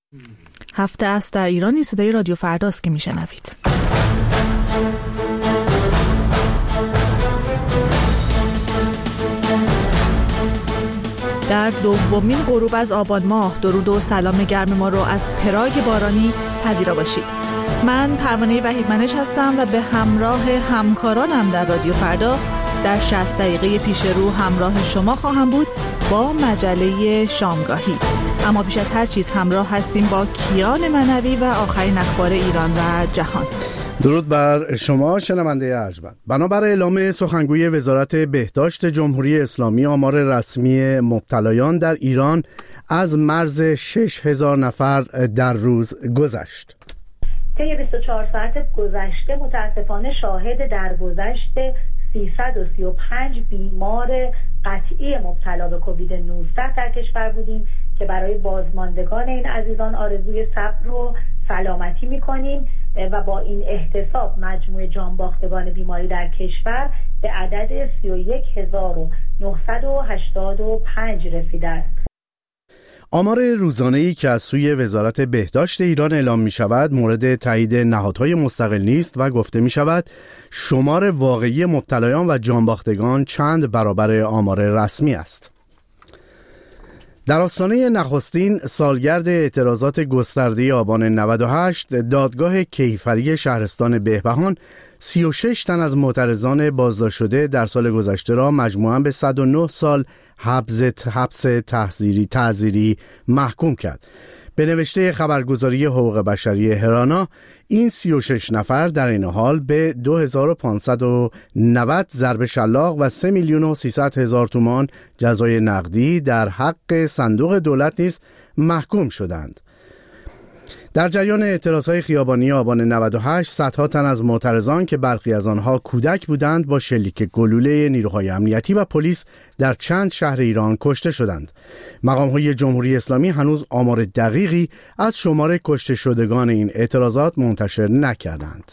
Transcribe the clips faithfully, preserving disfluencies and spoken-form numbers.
هفته است در ایران. صدای رادیو فرداست که میشنوید. در دومین غروب از آبان ماه درود و سلام گرم ما رو از پراگ بارانی پذیرا باشید. من پروانه وحیدمنش هستم و به همراه همکارانم در رادیو فردا در شصت دقیقه پیش رو همراه شما خواهم بود با مجله شامگاهی. اما بیش از هر چیز همراه هستیم با کیان منوی و آخرین اخبار ایران و جهان. درود بر شما شنونده ارجمند. بنابر اعلام سخنگوی وزارت بهداشت جمهوری اسلامی، آمار رسمی مبتلایان در ایران از مرز شش هزار نفر در روز گذشت. طی بیست و چهار ساعت گذشته متاسفانه شاهد درگذشت سیصد و سی و پنج بیمار قطعی مبتلا به کووید نوزده در کشور بودیم که برای بازماندگان این عزیزان آرزوی صبر و سلامتی می‌کنیم و با این احتساب مجموع جانباختگان بیماری در کشور به عدد سی و یک هزار و نهصد و هشتاد و پنج رسیده است. آمار روزانه‌ای که از سوی وزارت بهداشت ایران اعلام می‌شود مورد تایید نهادهای مستقل نیست و گفته می‌شود شمار واقعی مبتلایان و جانباختگان چند برابر آمار رسمی است. در آستانه نخستین سالگرد اعتراضات گسترده آبان نود و هشت، دادگاه کیفری شهرستان بهبهان سی و شش تن از معترضان بازداشت شده در سال گذشته را مجموعاً به صد و نه سال حبس حبس تحذیری تعزیری محکوم کرد. به نوشته خبرگزاری حقوق بشری هرانا، این سی و شش نفر در این حال به دو هزار و پانصد و نود ضرب شلاق و سه میلیون و سیصد هزار تومان جزای نقدی در حق صندوق دولت نیز محکوم شدند. در جریان اعتراضهای خیابانی آبان نود و هشت، صدها تن از معترضان که برخی از آنها کودک بودند با شلیک گلوله نیروهای امنیتی و پلیس در چند شهر ایران کشته شدند. مقام‌های جمهوری اسلامی هنوز آمار دقیقی از شمار کشته شدگان این اعتراضات منتشر نکردند.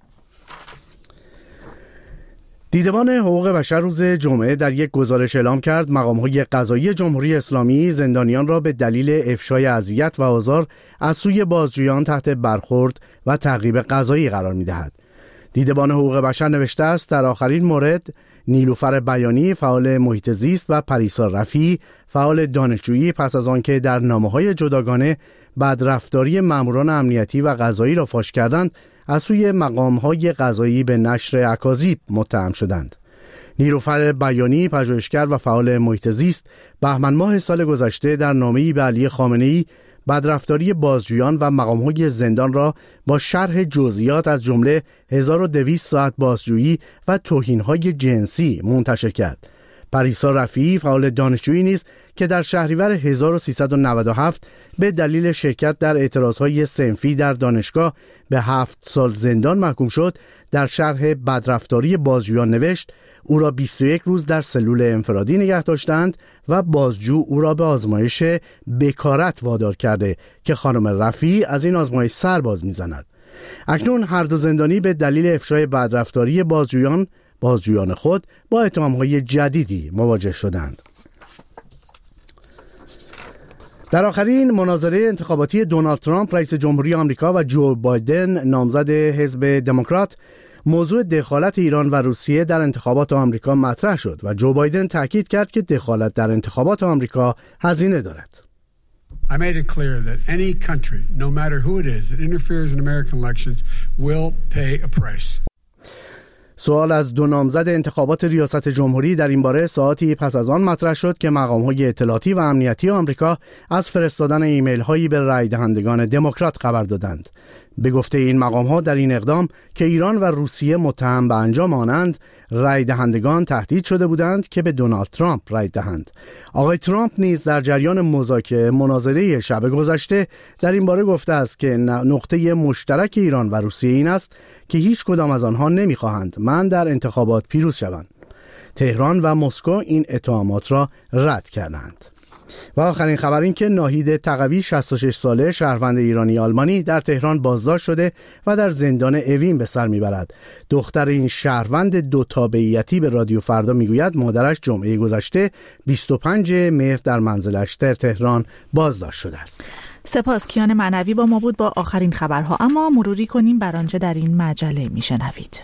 دیدبان حقوق بشر روز جمعه در یک گزارش اعلام کرد مقام‌های قضایی جمهوری اسلامی زندانیان را به دلیل افشای اذیت و آزار از سوی بازجویان تحت برخورد و تعقیب قضایی قرار می‌دهد. دیدبان حقوق بشر نوشته است در آخرین مورد نیلوفر بیانی فعال محیط زیست و پریسا رفیعی فعال دانشجویی پس از آنکه در نامه‌های جداگانه بدرفتاری ماموران امنیتی و قضایی را فاش کردند از سوی مقام‌های قضایی به نشر اکاذیب متهم شدند. نیلوفر بیانی پژوهشگر و فعال محیط زیست بهمن ماه سال گذشته در نامه‌ای به علی خامنه‌ای بدرفتاری بازجویان و مقام‌های زندان را با شرح جزئیات از جمله هزار و دویست ساعت بازجویی و توهین‌های جنسی منتشر کرد. پریسا رفیعی فعال دانشجویی نیز که در شهریور هزار و سیصد و نود و هفت به دلیل شرکت در اعتراضهای صنفی در دانشگاه به هفت سال زندان محکوم شد، در شرح بدرفتاری بازجویان نوشت او را بیست و یک روز در سلول انفرادی نگه داشتند و بازجو او را به آزمایش بکارت وادار کرده که خانم رفیعی از این آزمایش سر باز می‌زند. اکنون هر دو زندانی به دلیل افشای بدرفتاری بازجویان بازجویان خود با اتهام‌های جدیدی مواجه شدند. در آخرین مناظره انتخاباتی دونالد ترامپ رئیس جمهوری آمریکا و جو بایدن نامزد حزب دموکرات، موضوع دخالت ایران و روسیه در انتخابات آمریکا مطرح شد و جو بایدن تاکید کرد که دخالت در انتخابات آمریکا هزینه دارد. I made it clear that any country, no matter who it is, that interferes in American elections will pay a price. سوال از دو نامزد انتخابات ریاست جمهوری در این باره ساعتی پس از آن مطرح شد که مقام‌های اطلاعاتی و امنیتی آمریکا از فرستادن ایمیل‌هایی به رای دهندگان دموکرات خبر دادند. به گفته این مقام‌ها در این اقدام که ایران و روسیه متهم به انجام آنند، رای دهندگان تهدید شده بودند که به دونالد ترامپ رای دهند. آقای ترامپ نیز در جریان مذاکره مناظره شب گذشته در این باره گفته است که نقطه مشترک ایران و روسیه این است که هیچ کدام از آنها نمی‌خواهند من در انتخابات پیروز شوم. تهران و مسکو این اتهامات را رد کردند. و آخرین خبر این که ناهید تقوی شصت و شش ساله شهروند ایرانی آلمانی در تهران بازداشت شده و در زندان اوین به سر میبرد. دختر این شهروند دو تابعیتی به رادیو فردا میگوید مادرش جمعه گذشته بیست و پنجم مهر در منزلش در تهران بازداشت شده است. سپاس. کیان معنوی با ما بود با آخرین خبرها. اما مروری کنیم بر آنچه در این مجله میشنوید.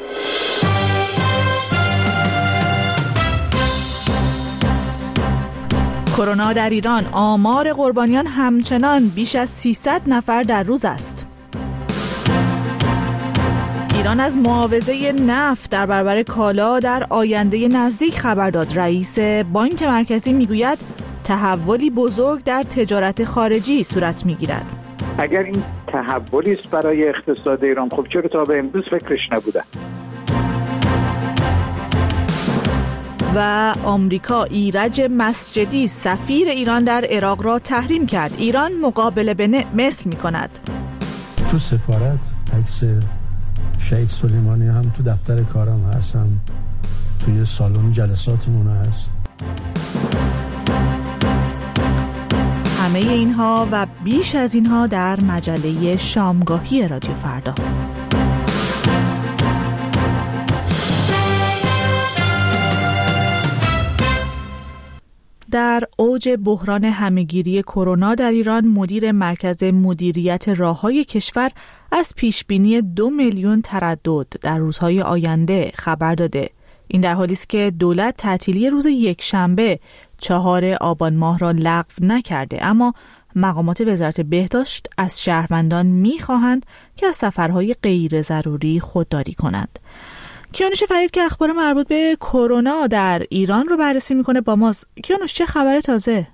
کرونا در ایران، آمار قربانیان همچنان بیش از سیصد نفر در روز است. ایران از معاوضه نفت در برابر کالا در آینده نزدیک خبر داد. رئیس بانک مرکزی میگوید تحولی بزرگ در تجارت خارجی صورت میگیرد. اگر این تحولی است برای اقتصاد ایران، خب چرا تا به امروز فکرش نبوده؟ و آمریکا ایرج مسجدی سفیر ایران در عراق را تحریم کرد. ایران مقابله به مصر می‌کند. تو سفارت عکس شهید سلیمانی هم تو دفتر کارم هست، هم توی سالن جلساتمون هست. همه اینها و بیش از اینها در مجله شامگاهی رادیو فردا. در اوج بحران همهگیری کرونا در ایران، مدیر مرکز مدیریت راههای کشور از پیشبینی دو میلیون تردد در روزهای آینده خبر داده. این در حالی است که دولت تعطیلی روز یکشنبه چهار آبان ماه را لغو نکرده، اما مقامات وزارت بهداشت از شهروندان می‌خواهند که از سفرهای غیر ضروری خودداری کنند. کیانوش فرید که اخبار مربوط به کرونا در ایران رو بررسی میکنه با ماست. کیانوش، چه خبر تازه؟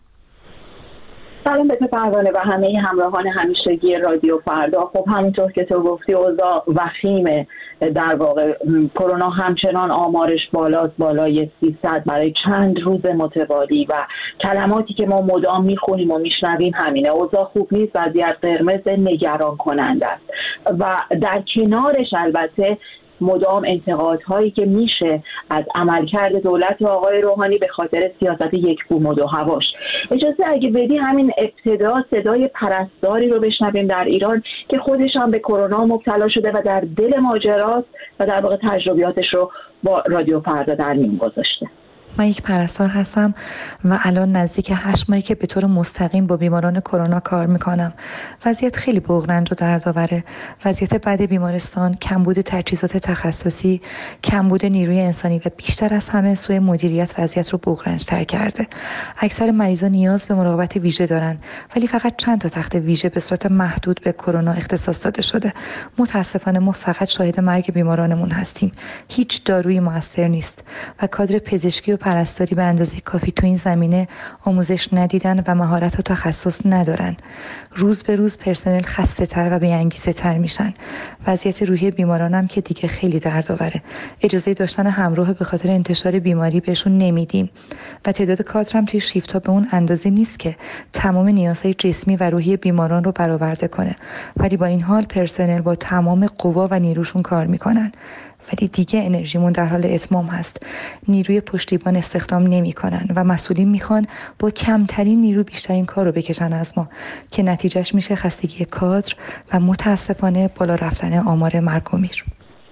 سلام به تو پروانه و همه همراهان همیشگی رادیو فردا. خب همونطور که تو گفتی اوضاع وخیمه. در واقع کرونا همچنان آمارش بالاست، بالای سیصد برای چند روز متوالی و کلماتی که ما مدام میخونیم و میشنویم همینه. اوضاع خوب نیست، وضعیت قرمز نگران کننده است و در کنارش البته مدام انتقادهایی که میشه از عملکرد دولت آقای روحانی به خاطر سیاست یک بوم و دو هواش. اجازه اگه بدی همین ابتدا صدای پرستاری رو بشنویم در ایران که خودش هم به کرونا مبتلا شده و در دل ماجراست و در واقع تجربیاتش رو با رادیو فردا در میون گذاشته. من یک پرستار هستم و الان نزدیک هشت ماهی که به طور مستقیم با بیماران کرونا کار میکنم. وضعیت خیلی بغرنج و دردآوره. وضعیت بد بیمارستان، کمبود تجهیزات تخصصی، کمبود نیروی انسانی و بیشتر از همه سوء مدیریت وضعیت رو بغرنج تر کرده. اکثر مریضا نیاز به مراقبت ویژه دارن، ولی فقط چند تا تخت ویژه به صورت محدود به کرونا اختصاص داده شده. متاسفانه ما فقط شاهد مرگ بیمارانمون هستیم. هیچ دارویی موثر نیست و کادر پزشکی و پرستاری به اندازه کافی تو این زمینه آموزش ندیدن و مهارت و تخصص ندارن. روز به روز پرسنل خسته تر و بی‌انگیزه تر میشن. وضعیت روحی بیمارانم که دیگه خیلی دردآوره. اجازه داشتن همراه به خاطر انتشار بیماری بهشون نمیدیم و تعداد کادرم توی شیفت ها به اون اندازه نیست که تمام نیازهای جسمی و روحی بیماران رو برآورده کنه. ولی با این حال پرسنل با تمام قوا و نیروشون کار میکنن. ولی دیگه انرژیمون در حال اتمام هست. نیروی پشتیبان استخدام نمی کنن و مسئولین میخوان با کمترین نیرو بیشترین کار رو بکشن از ما که نتیجهش میشه خستگی کادر و متاسفانه بالا رفتن آمار مرگ و میر.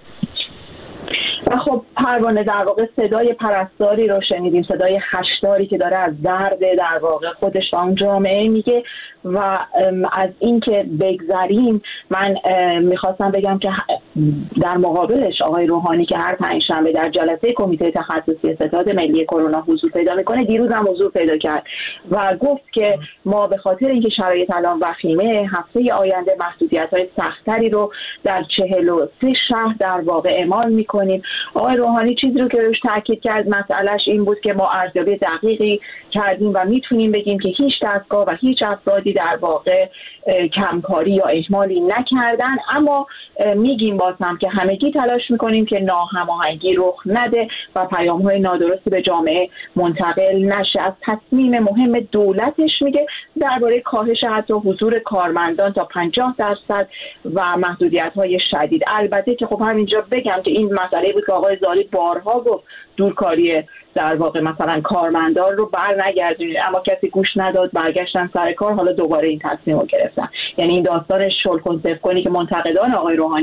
و خب پروانه در واقع صدای پرستاری رو شنیدیم، صدای خشداری که داره از درد در واقع خودش و اون جامعه میگه و از این که بگذریم من میخواستم بگم که در مقابلش آقای روحانی که هر پنجشنبه در جلسه کمیته تخصصی ستاد ملی کرونا حضور پیدا میکنه، دیروز هم حضور پیدا کرد و گفت که ما به خاطر اینکه شرایط الان وخیمه هفته آینده محدودیت‌های سخت‌تری رو در چهل و سه شهر در واقع اعمال میکنیم. آقای روحانی چیزی رو که روش تاکید کرد مسئلهش این بود که ما ارزیابی دقیقی کردیم و میتونیم بگیم که هیچ دستگاه و هیچ افرادی در واقع کمکاری یا اهمالی نکردن، اما میگیم بازم که همگی تلاش میکنیم که ناهماهنگی رخ نده و پیام‌های نادرستی به جامعه منتقل نشه. از تصمیم مهم دولتش میگه درباره کاهش حتی حضور کارمندان تا پنجاه درصد و محدودیت‌های شدید. البته که خب همینجا بگم که این مسئله بود که آقای زالی بارها گفت دورکاری در واقع مثلا کارمندان رو بر نگردونید، اما کسی گوش نداد، برگشتن سر کار، حالا دوباره این تصمیم رو گرفتن. یعنی این داستان شل کن صفر کنی که منتقدان آقای روحانی میگن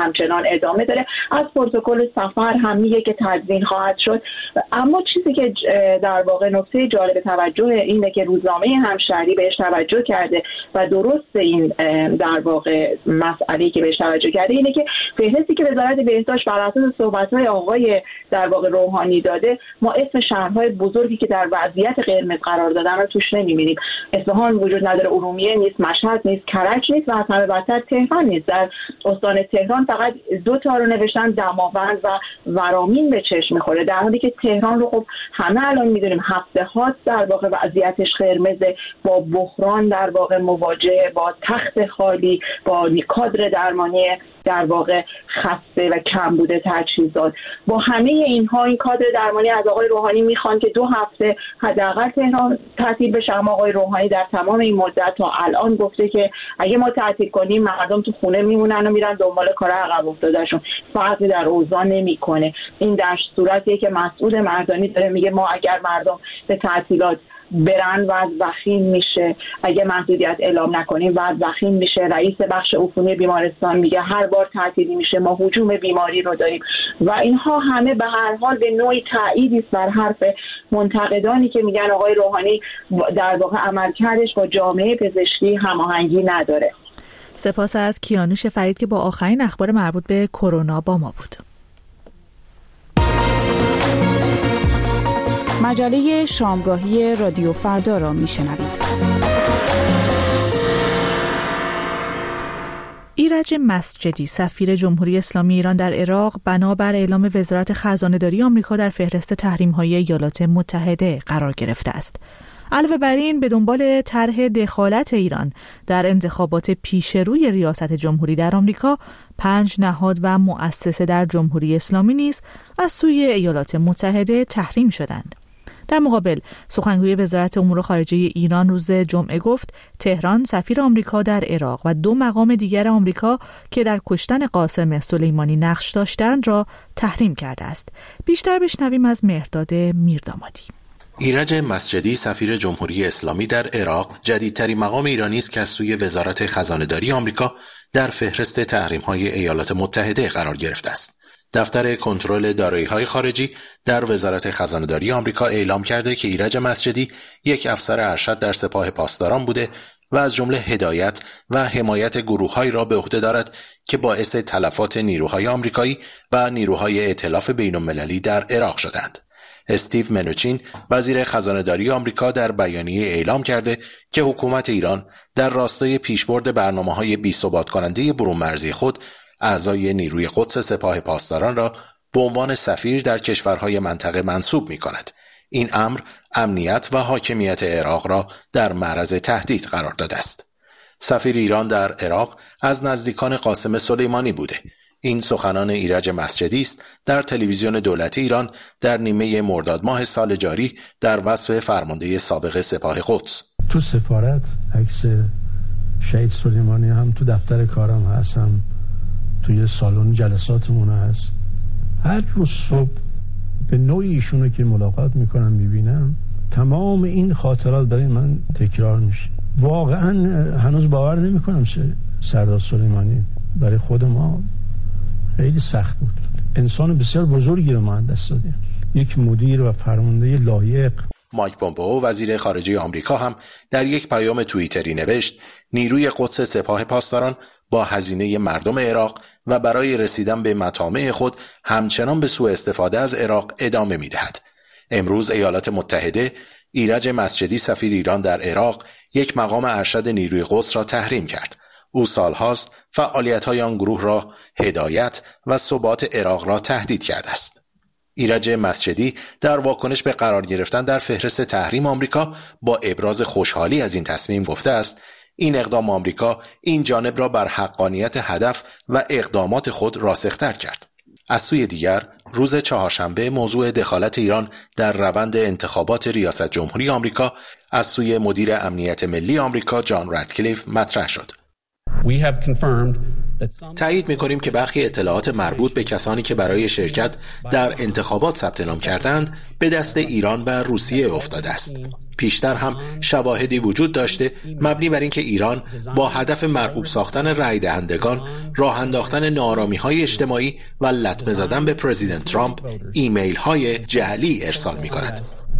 همچنان ادامه داره. از پروتکل سفر هم میگه که تدوین خواهد شد. اما چیزی که در واقع نکته جالب توجه اینه که روزنامه همشهری بهش توجه کرده و درست این در واقع مسئله‌ای که بهش توجه کرده اینه که فهرستی که وزارت بهداشت بر اساس صحبت‌های آقای در واقع روحانی داده، ما اسم شهرهای بزرگی که در وضعیت قرمز قرار دادن رو توش نمی‌بینیم. اصفهان وجود نداره، ارومیه نیست، مشهد نیست، کرج نیست و از همه بدتر تهران نیست. در استان تهران فقط دو تا رو نوشتن، دماوند و ورامین به چشم می‌خوره، در حالی که تهران رو خب همه الان می‌دونیم هفته ها در واقع وضعیتش قرمزه، با بحران در واقع مواجهه، با تخت خالی، با کادر درمانی در واقع خسته و کمبود تجهیزات. با همه اینها این کادر درمانی از آقای روحانی میخوان که دو هفته حداقل تهران تعطیل بشه. اما آقای روحانی در تمام این مدت تا الان گفته که اگه ما تعطیل کنیم مردم تو خونه میمونن و میرن دنبال کار عقب افتادهشون، فرقی در اوضاع نمیکنه. این در صورتیه که مسئول مردانی داره میگه ما اگر مردم به تعطیلات برن وضع وخیم میشه، اگه محدودیت اعلام نکنیم وضع وخیم میشه. رئیس بخش عفونی بیمارستان میگه هر بار تعطیلی میشه ما هجوم بیماری رو داریم و اینها همه به هر حال به نوعی تأییدی است بر حرف منتقدانی که میگن آقای روحانی در واقع عملکردش با جامعه پزشکی هماهنگی نداره. سپاس از کیانوش فرید که با آخرین اخبار مربوط به کرونا با ما بود. مجله شامگاهی رادیو فردا را میشنوید. ایرج مسجدی سفیر جمهوری اسلامی ایران در عراق بنابر اعلام وزارت خزانه‌داری آمریکا در فهرست تحریم‌های ایالات متحده قرار گرفته است. علاوه بر این به دنبال طرح دخالت ایران در انتخابات پیشروی ریاست جمهوری در آمریکا، پنج نهاد و مؤسسه در جمهوری اسلامی نیز از سوی ایالات متحده تحریم شدند. در مقابل سخنگوی وزارت امور خارجه ایران روز جمعه گفت تهران سفیر آمریکا در عراق و دو مقام دیگر آمریکا که در کشتن قاسم سلیمانی نقش داشتند را تحریم کرده است. بیشتر بشنویم از مهرداد میردامادی. ایرج مسجدی سفیر جمهوری اسلامی در عراق جدیدترین مقام ایرانی است که از سوی وزارت خزانه‌داری آمریکا در فهرست تحریم‌های ایالات متحده قرار گرفته است. دفتر کنترل دارایی‌های خارجی در وزارت خزانه‌داری آمریکا اعلام کرده که ایرج مسجدی یک افسر ارشد در سپاه پاسداران بوده و از جمله هدایت و حمایت گروه‌هایی را به عهده دارد که باعث تلفات نیروهای آمریکایی و نیروهای ائتلاف بین‌المللی در عراق شدند. استیو منوچین وزیر خزانه‌داری آمریکا در بیانیه اعلام کرده که حکومت ایران در راستای پیشبرد برنامه‌های بی‌ثبات کننده برون مرزی خود اعضای نیروی قدس سپاه پاسداران را به عنوان سفیر در کشورهای منطقه منصوب می‌کند. این امر امنیت و حاکمیت عراق را در معرض تهدید قرار داده است. سفیر ایران در عراق از نزدیکان قاسم سلیمانی بوده. این سخنان ایرج مسجدی است در تلویزیون دولتی ایران در نیمه مرداد ماه سال جاری در وصف فرمانده سابق سپاه قدس. تو سفارت عکس شهید سلیمانی هم تو دفتر کارم هستم، توی سالن جلساتمون هست. هر روز صبح به نوعی ایشونو که ملاقات میکنم میبینم تمام این خاطرات برای من تکرار میشه. واقعا هنوز باور نمیکنم سردار سلیمانی برای خود ما خیلی سخت بود. انسان بسیار بزرگی رو ما دست دادیم، یک مدیر و فرمانده لایق. مایک پومپئو وزیر خارجه آمریکا هم در یک پیام توییتری نوشت نیروی قدس سپاه پاسداران با هزینه مردم عراق و برای رسیدن به مطامع خود همچنان به سوء استفاده از عراق ادامه می‌دهد. امروز ایالات متحده ایرج مسجدی سفیر ایران در عراق یک مقام ارشد نیروی قدس را تحریم کرد. او سالهاست فعالیت‌های آن گروه را هدایت و ثبات عراق را تهدید کرده است. ایرج مسجدی در واکنش به قرار گرفتن در فهرست تحریم آمریکا با ابراز خوشحالی از این تصمیم گفته است این اقدام آمریکا این جانب را بر حقانیت هدف و اقدامات خود راسختر کرد. از سوی دیگر روز چهارشنبه موضوع دخالت ایران در روند انتخابات ریاست جمهوری آمریکا از سوی مدیر امنیت ملی آمریکا جان رادکلیف مطرح شد. We have confirmed تایید می‌کنیم که برخی اطلاعات مربوط به کسانی که برای شرکت در انتخابات ثبت نام کردند به دست ایران و روسیه افتاده است. پیشتر هم شواهدی وجود داشته مبنی بر اینکه ایران با هدف مرعوب ساختن رای دهندگان، راه انداختن ناآرامی‌های اجتماعی و لطمه زدن به پرزیدنت ترامپ ایمیل‌های جعلی ارسال می‌کند.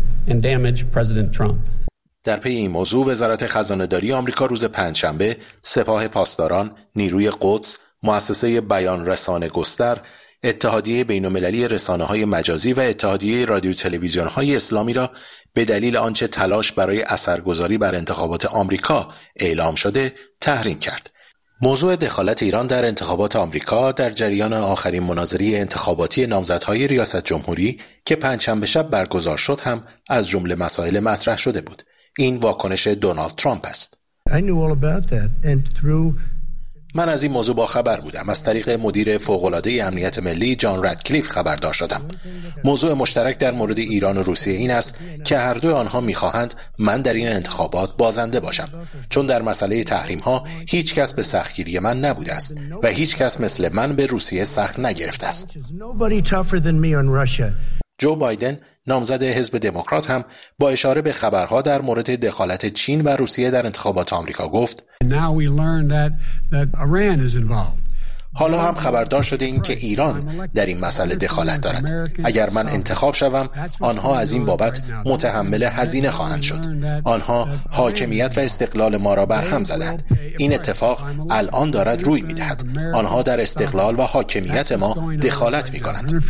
در پی این موضوع وزارت خزانه‌داری آمریکا روز پنجشنبه سپاه پاسداران، نیروی قدس، مؤسسه بیان رسانه گستر، اتحادیه بین‌المللی رسانه‌های مجازی و اتحادیه رادیو تلویزیون‌های اسلامی را به دلیل آنچه تلاش برای اثرگذاری بر انتخابات آمریکا اعلام شده تحریم کرد. موضوع دخالت ایران در انتخابات آمریکا در جریان آخرین مناظره انتخاباتی نامزدهای ریاست جمهوری که پنجشنبه شب برگزار شد هم از جمله مسائل مطرح شده بود. این واکنش دونالد ترامپ است. من از این موضوع با خبر بودم. از طریق مدیر فوق‌العاده امنیت ملی جان رادکلیف خبردار شدم. موضوع مشترک در مورد ایران و روسیه این است که هر دو آنها می‌خواهند من در این انتخابات بازنده باشم، چون در مسئله تحریم‌ها هیچ کس به سختگیری من نبوده است و هیچ کس مثل من به روسیه سخت نگرفته است. جو بایدن نامزد حزب دموکرات هم با اشاره به خبرها در مورد دخالت چین و روسیه در انتخابات آمریکا گفت حالا هم خبردار شده این که ایران در این مسئله دخالت دارد. اگر من انتخاب شوم آنها از این بابت متحمل هزینه خواهند شد. آنها حاکمیت و استقلال ما را برهم زدند. این اتفاق الان دارد روی می‌دهد. آنها در استقلال و حاکمیت ما دخالت می‌کنند.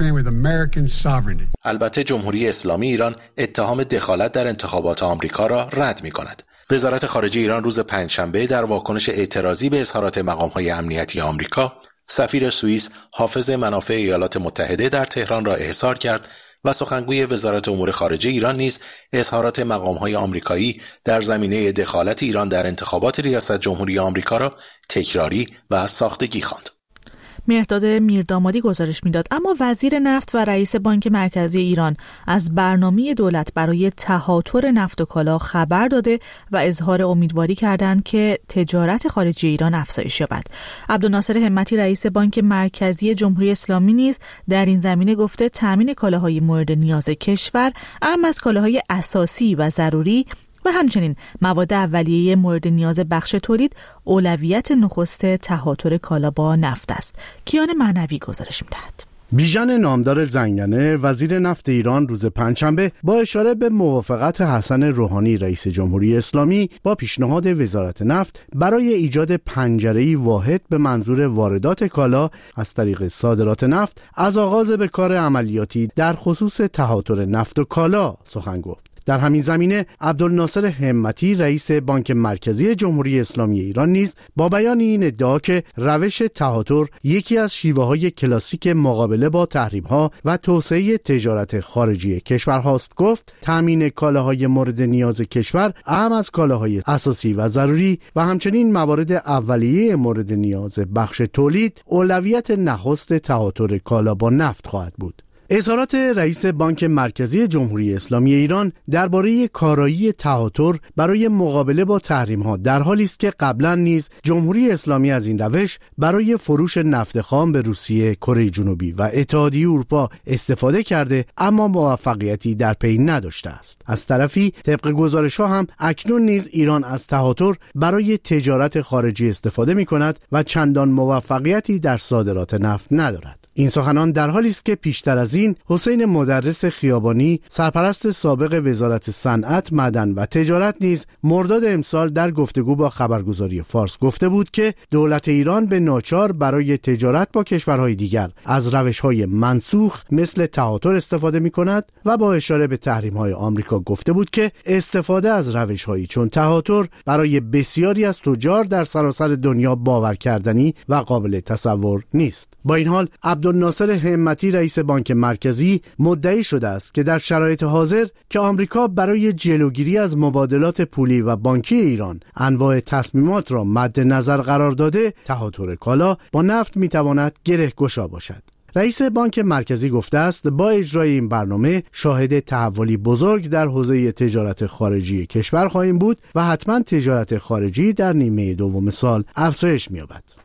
البته جمهوری اسلامی ایران اتهام دخالت در انتخابات آمریکا را رد می‌کند. وزارت خارجه ایران روز پنجشنبه در واکنش اعتراضی به اظهارات مقام‌های امنیتی آمریکا، سفیر سوئیس حافظ منافع ایالات متحده در تهران را احضار کرد و سخنگوی وزارت امور خارجه ایران نیز اظهارات مقام‌های آمریکایی در زمینه دخالت ایران در انتخابات ریاست جمهوری آمریکا را تکراری و ساختگی خواند. مهرداد میردامادی گزارش میداد. اما وزیر نفت و رئیس بانک مرکزی ایران از برنامه دولت برای تهاتر نفت و کالا خبر داده و اظهار امیدواری کردند که تجارت خارجی ایران افزایش یابد. عبدالناصر همتی رئیس بانک مرکزی جمهوری اسلامی نیز در این زمینه گفته تامین کالاهای مورد نیاز کشور، اهم از کالاهای اساسی و ضروری و همچنین مواد اولیه مورد نیاز بخش تولید اولویت نخست تهاتر کالا با نفت است. کیان معنوی گزارش می‌دهد. بیژن نامدار زنگنه وزیر نفت ایران روز پنجشنبه با اشاره به موافقت حسن روحانی رئیس جمهوری اسلامی با پیشنهاد وزارت نفت برای ایجاد پنجره‌ای واحد به منظور واردات کالا از طریق صادرات نفت از آغاز به کار عملیاتی در خصوص تهاتر نفت و کالا سخن گفت. در همین زمینه عبدالناصر همتی رئیس بانک مرکزی جمهوری اسلامی ایران نیز با بیان این ادعا که روش تهاتر یکی از شیوه‌های کلاسیک مقابله با تحریم‌ها و توسعه تجارت خارجی کشورهاست گفت تامین کالاهای مورد نیاز کشور اهم از کالاهای اساسی و ضروری و همچنین موارد اولیه مورد نیاز بخش تولید اولویت نخست تهاتر کالا با نفت خواهد بود. اظهارات رئیس بانک مرکزی جمهوری اسلامی ایران درباره کارایی تهاتر برای مقابله با تحریم‌ها در حالی است که قبلا نیز جمهوری اسلامی از این روش برای فروش نفت خام به روسیه، کره جنوبی و اتحادیه اروپا استفاده کرده اما موفقیتی در پی نداشته است. از طرفی طبق گزارش‌ها هم اکنون نیز ایران از تهاتر برای تجارت خارجی استفاده می‌کند و چندان موفقیتی در صادرات نفت ندارد. این سخنان در حالی است که پیشتر از این حسین مدرس خیابانی سرپرست سابق وزارت صنعت، معدن و تجارت نیز مرداد امسال در گفتگو با خبرگزاری فارس گفته بود که دولت ایران به ناچار برای تجارت با کشورهای دیگر از روش‌های منسوخ مثل تهاتر استفاده می‌کند و با اشاره به تحریم‌های آمریکا گفته بود که استفاده از روش‌هایی چون تهاتر برای بسیاری از تجار در سراسر دنیا باور کردنی و قابل تصور نیست. با این حال عبدالناصر همتی رئیس بانک مرکزی مدعی شده است که در شرایط حاضر که آمریکا برای جلوگیری از مبادلات پولی و بانکی ایران انواع تصمیمات را مد نظر قرار داده، تهاتر کالا با نفت میتواند گره‌گشا باشد. رئیس بانک مرکزی گفته است با اجرای این برنامه شاهد تحولی بزرگ در حوزه تجارت خارجی کشور خواهیم بود و حتما تجارت خارجی در نیمه دوم سال افزایش می‌یابد.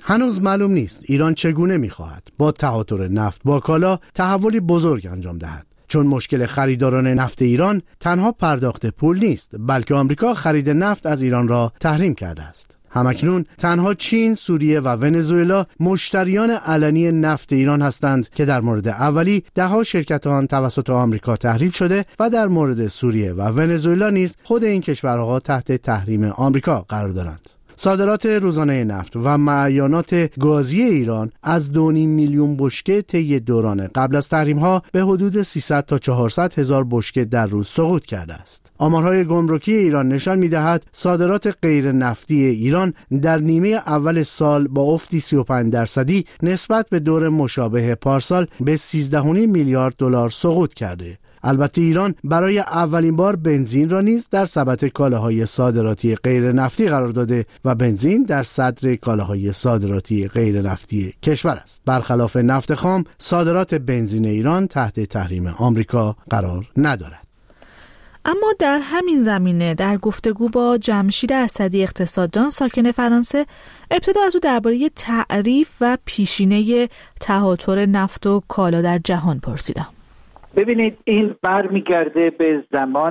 هنوز معلوم نیست ایران چگونه می‌خواهد با تهاتر نفت با کالا تحولی بزرگ انجام دهد، چون مشکل خریداران نفت ایران تنها پرداخت پول نیست، بلکه آمریکا خرید نفت از ایران را تحریم کرده است. همکنون تنها چین، سوریه و ونزوئلا مشتریان علنی نفت ایران هستند که در مورد اولی ده‌ها شرکت آن توسط آمریکا تحریم شده و در مورد سوریه و ونزوئلا نیز خود این کشورها تحت تحریم آمریکا قرار دارند. صادرات روزانه نفت و معاینات گازی ایران از دو و نیم میلیون بشکه طی دوران قبل از تحریم‌ها به حدود سیصد تا چهارصد هزار بشکه در روز سقوط کرده است. آمارهای گمرکی ایران نشان می‌دهد صادرات غیر نفتی ایران در نیمه اول سال با افتی سی و پنج درصدی نسبت به دور مشابه پارسال به سیزده و نیم میلیارد دلار سقوط کرده. البته ایران برای اولین بار بنزین را نیز در سبد کالاهای صادراتی غیر نفتی قرار داده و بنزین در صدر کالاهای صادراتی غیر نفتی کشور است. برخلاف نفت خام، صادرات بنزین ایران تحت تحریم آمریکا قرار ندارد. اما در همین زمینه در گفتگو با جمشید اسدی اقتصاددان ساکن فرانسه ابتدا از او درباره تعریف و پیشینه تهاتر نفت و کالا در جهان پرسیدم. ببینید، این برمیگرده به زمان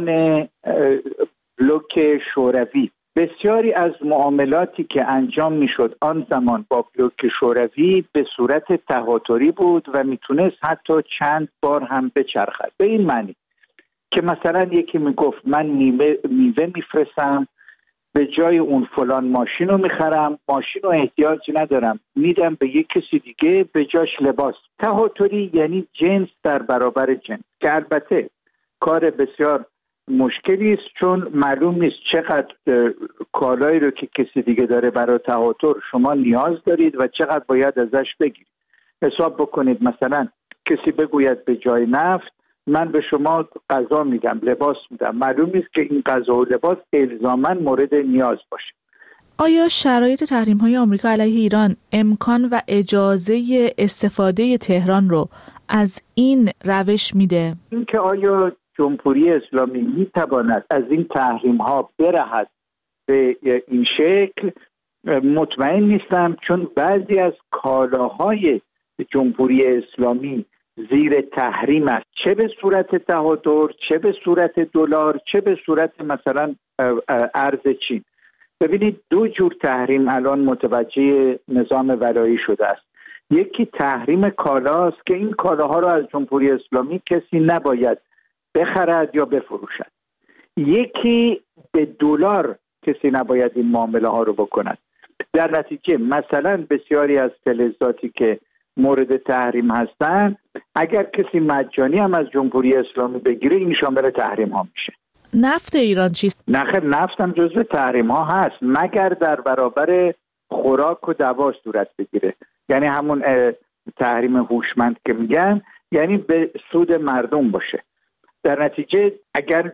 بلوک شوروی. بسیاری از معاملاتی که انجام میشد آن زمان با بلوک شوروی به صورت تهاتری بود و میتونست حتی چند بار هم بچرخد. به این معنی که مثلا یکی میگفت من میوه میوه میفرستم، به جای اون فلان ماشین رو میخرم، ماشین رو احتیاجی ندارم، میدم به یک کسی دیگه به جاش لباس. تهاتری یعنی جنس در برابر جنس، که البته کار بسیار مشکلی است، چون معلوم نیست چقدر کالایی رو که کسی دیگه داره برای تهاتر شما نیاز دارید و چقدر باید ازش بگیرید. حساب بکنید مثلا کسی بگوید به جای نفت من به شما غذا میدم، لباس میدم، معلوم نیست که این غذا و لباس الزاماً مورد نیاز باشه. آیا شرایط تحریم‌های آمریکا علیه ایران امکان و اجازه استفاده تهران رو از این روش میده؟ اینکه آیا جمهوری اسلامی میتواند از این تحریم‌ها برهد به این شکل مطمئن نیستم، چون بعضی از کالاهای جمهوری اسلامی زیر تحریم است، چه به صورت تهاتر، چه به صورت دلار، چه به صورت مثلا ارز چین. ببینید دو جور تحریم الان متوجه نظام ولایی شده است. یکی تحریم کالاست که این کالاها را از جمهوری اسلامی کسی نباید بخرد یا بفروشد. یکی به دلار کسی نباید این معامله ها رو بکند. در نتیجه مثلا بسیاری از فلزاتی که مورد تحریم هستن اگر کسی مجانی هم از جمهوری اسلامی بگیره این شامل تحریم ها میشه. نفت ایران چیست؟ نخیر، نفت هم جزو تحریم ها هست مگر در برابر خوراک و دوا صورت بگیره، یعنی همون تحریم هوشمند که میگن، یعنی به سود مردم باشه. در نتیجه اگر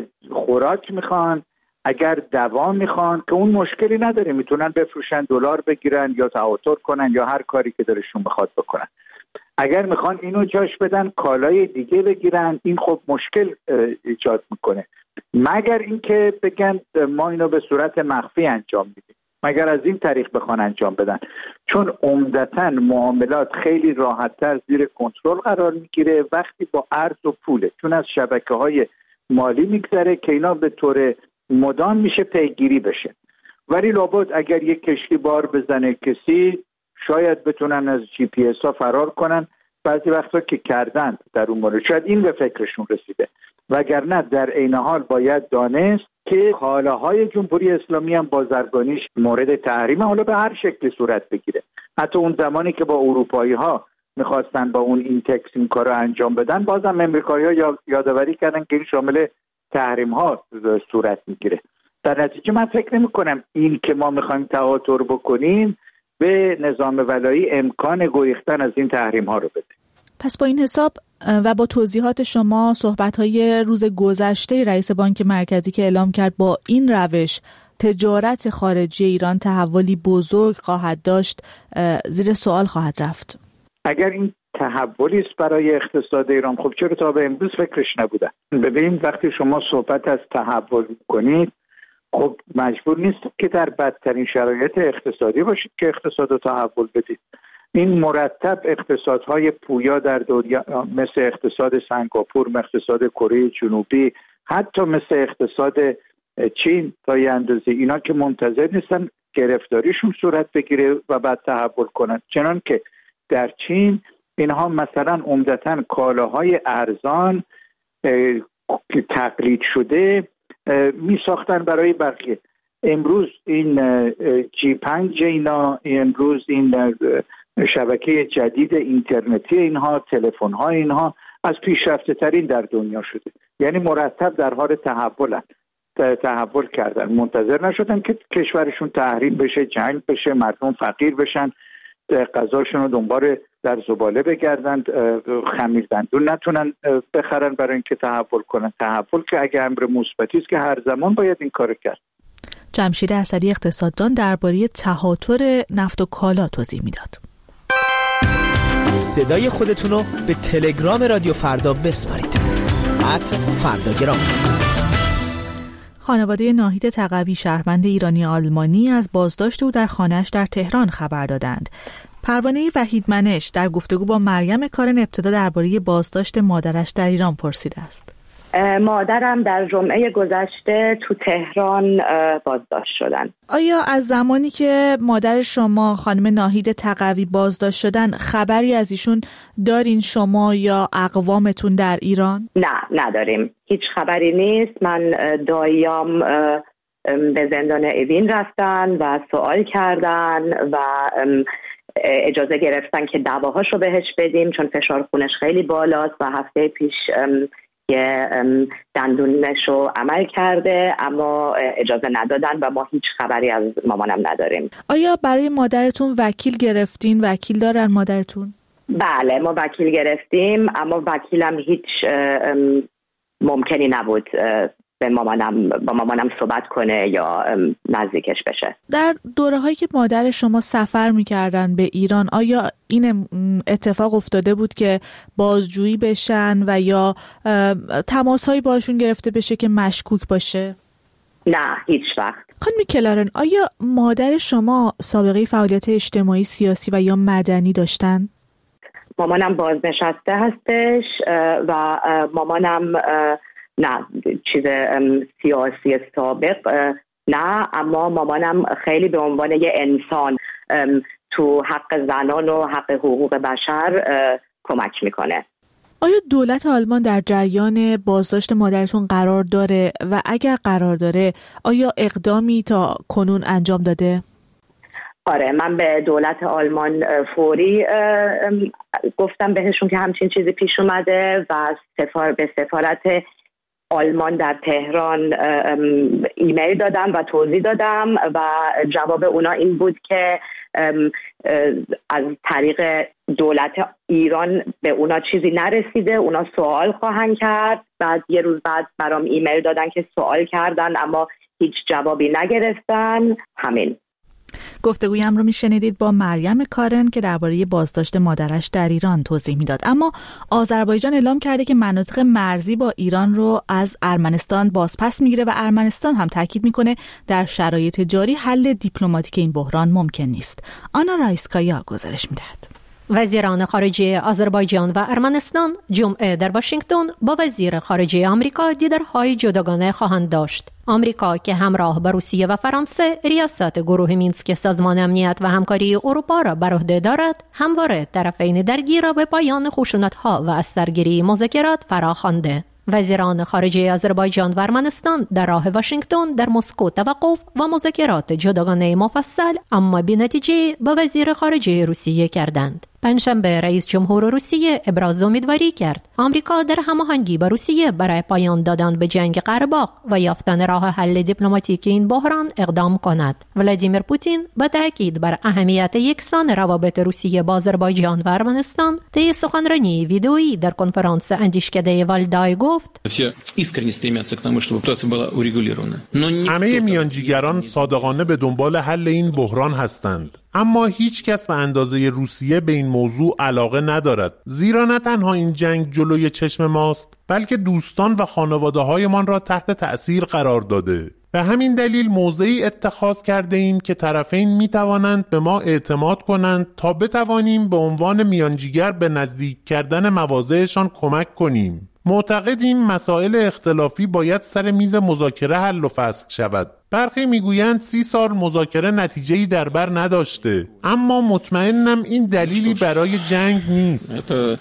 خوراک میخوان، اگر دوا میخوان که اون مشکلی نداره، میتونن بفروشن، دلار بگیرن یا تهاتر کنن یا هر کاری که دلشون بخواد بکنن. اگر میخوان اینو جاش بدن کالای دیگه بگیرن، این خب مشکل ایجاد میکنه. مگر اینکه بگن ما اینو به صورت مخفی انجام میدیم، مگر از این طریق بخوان انجام بدن، چون عمدتاً معاملات خیلی راحت‌تر زیر کنترل قرار میگیره وقتی با ارز و پوله، چون از شبکه‌های مالی میگذره که اینا به طور مدام میشه پیگیری بشه. ولی لابد اگر یک کشتی بار بزنه کسی، شاید بتونن از جی پی اس ها فرار کنن. بعضی وقتا که کردن در اون مورد شاید این به فکرشون رسیده، وگرنه در عین حال باید دانست که کالاهای جمهوری اسلامی هم بازرگانیش مورد تحریم، حالا به هر شکلی صورت بگیره. حتی اون زمانی که با اروپایی ها میخواستن با اون این تکس این کار رو انجام بدن، بازم امریکایی ها یادآوری کردن که این شامل تحریم ها صورت میگیره. در نتیجه من فکر نمی کنم این که ما میخوایم تهاتر بکنیم به نظام ولایی امکان گریختن از این تحریم ها رو بده. پس با این حساب و با توضیحات شما، صحبت‌های روز گذشته رئیس بانک مرکزی که اعلام کرد با این روش تجارت خارجی ایران تحولی بزرگ خواهد داشت، زیر سوال خواهد رفت. اگر این تحولی است برای اقتصاد ایران، خب چرا تا به امروز فکرش نبوده؟ ببینید وقتی شما صحبت از تحول کنید، خب مجبور نیست که در بدترین شرایط اقتصادی باشید که اقتصاد رو تحول بدید. این مرتب اقتصادهای پویا در دنیا مثل اقتصاد سنگاپور، مثل اقتصاد کره جنوبی، حتی مثل اقتصاد چین تا یه اندازه، اینا که منتظر نیستن گرفتاریشون صورت بگیره و بعد تحول کنن. چنان که در چین اینها مثلا عمدتاً کالاهای ارزان تقلید شده می ساختن برای بقیه. امروز این جی پنج اینا، امروز این شبکه جدید اینترنتی اینها، تلفن ها اینها از پیشرفته ترین در دنیا شده. یعنی مرتب در حال تحولن، تحول کردن، منتظر نشدن که کشورشون تحریم بشه، جنگ بشه، مردم فقیر بشن، غذاشون رو دنبال در زباله بگردن، خمیر دندون نتونن بخرن برای اینکه تحول کنن. تحول که اگه امر مثبتی است که هر زمان باید این کارو کرد. جمشید اسدی اقتصاددان درباره تهاتر نفت و کالا توضیح میداد. صدای خودتون رو به تلگرام رادیو فردا بسپارید. ات فرداگرام. خانواده ناهید تقوی شهروند ایرانی آلمانی از بازداشت او در خانه‌اش در تهران خبر دادند. پروانه وحیدمنش در گفتگو با مریم کارن ابتدا درباره بازداشت مادرش در ایران پرسیده است. مادرم در جمعه گذشته تو تهران بازداشت شدن. آیا از زمانی که مادر شما خانم ناهید تقوی بازداشت شدن خبری از ایشون دارین شما یا اقوامتون در ایران؟ نه نداریم، هیچ خبری نیست. من داییام به زندان اوین رفتن و سوال کردن و اجازه گرفتن که دواهاشو بهش بدیم چون فشار خونش خیلی بالاست و هفته پیش یه دندونشو عمل کرده اما اجازه ندادن و ما هیچ خبری از مامانم نداریم. آیا برای مادرتون وکیل گرفتین؟ وکیل دارن مادرتون؟ بله ما وکیل گرفتیم اما وکیلم هیچ ممکنی نبود به مامانم با مامانم صحبت کنه یا نزدیکش بشه. در دوره هایی که مادر شما سفر میکردن به ایران آیا این اتفاق افتاده بود که بازجویی بشن و یا تماس هایی باشون گرفته بشه که مشکوک باشه؟ نه هیچ وقت. خانم کلارن آیا مادر شما سابقه فعالیت اجتماعی، سیاسی و یا مدنی داشتن؟ مامانم بازنشسته هستش و مامانم نه چیز سیاسی سابق نه، اما مامانم خیلی به عنوان یه انسان تو حق زنان و حق حقوق بشر کمک میکنه. آیا دولت آلمان در جریان بازداشت مادرتون قرار داره و اگر قرار داره آیا اقدامی تا کنون انجام داده؟ آره من به دولت آلمان فوری گفتم بهشون که همچین چیزی پیش اومده و سفار به سفارت آلمان در تهران ایمیل دادم و توضیح دادم و جواب اونا این بود که از طریق دولت ایران به اونا چیزی نرسیده، اونا سوال خواهند کرد. بعد یه روز بعد برام ایمیل دادن که سوال کردن اما هیچ جوابی نگرفتن. همین. گفتگویم رو میشنیدید با مریم کارن که درباره بازداشت مادرش در ایران توضیح میداد. اما آذربایجان اعلام کرده که مناطق مرزی با ایران رو از ارمنستان بازپس میگیره و ارمنستان هم تاکید میکنه در شرایط جاری حل دیپلماتیک این بحران ممکن نیست. آنا رایسکایا گزارش میدهد. وزیران خارجه آذربایجان و ارمنستان جمعه در واشنگتن با وزیر خارجه آمریکا دیدارهای جداگانه خواهند داشت. آمریکا که همراه با روسیه و فرانسه ریاست گروه مینسک سازمان امنیت و همکاری اروپا را بر عهده دارد، همواره طرفین درگیر را به پایان خشونت‌ها و از سرگیری مذاکرات فراخوانده. وزیران خارجه آذربایجان و ارمنستان در راه واشنگتن در مسکو توقف و مذاکرات جداگانه مفصل اما بی‌نتیجه با وزیر خارجه روسیه کردند. پنجشنبه رئیس جمهور روسیه ابراز امیدواری کرد آمریکا در هماهنگی با روسیه برای پایان دادن به جنگ قره باغ و یافتن راه حل دیپلماتیک این بحران اقدام کند. ولادیمیر پوتین با تاکید بر اهمیت یکسان روابط روسیه با آذربایجان و ارمنستان طی سخنرانی ویدئویی در کنفرانس اندیشکده والدای گفت: همه میانجیگران صادقانه به دنبال حل این بحران هستند، اما هیچ کس به اندازه روسیه به این موضوع علاقه ندارد، زیرا نه تنها این جنگ جلوی چشم ماست بلکه دوستان و خانواده هایمان را تحت تأثیر قرار داده. به همین دلیل موضعی اتخاذ کرده ایم که طرفین می توانند به ما اعتماد کنند تا بتوانیم به عنوان میانجیگر به نزدیک کردن مواضعشان کمک کنیم. معتقدیم مسائل اختلافی باید سر میز مذاکره حل و فصل شود. برخی میگویند سی سال مذاکره نتیجه‌ای در بر نداشته، اما مطمئنم این دلیلی برای جنگ نیست.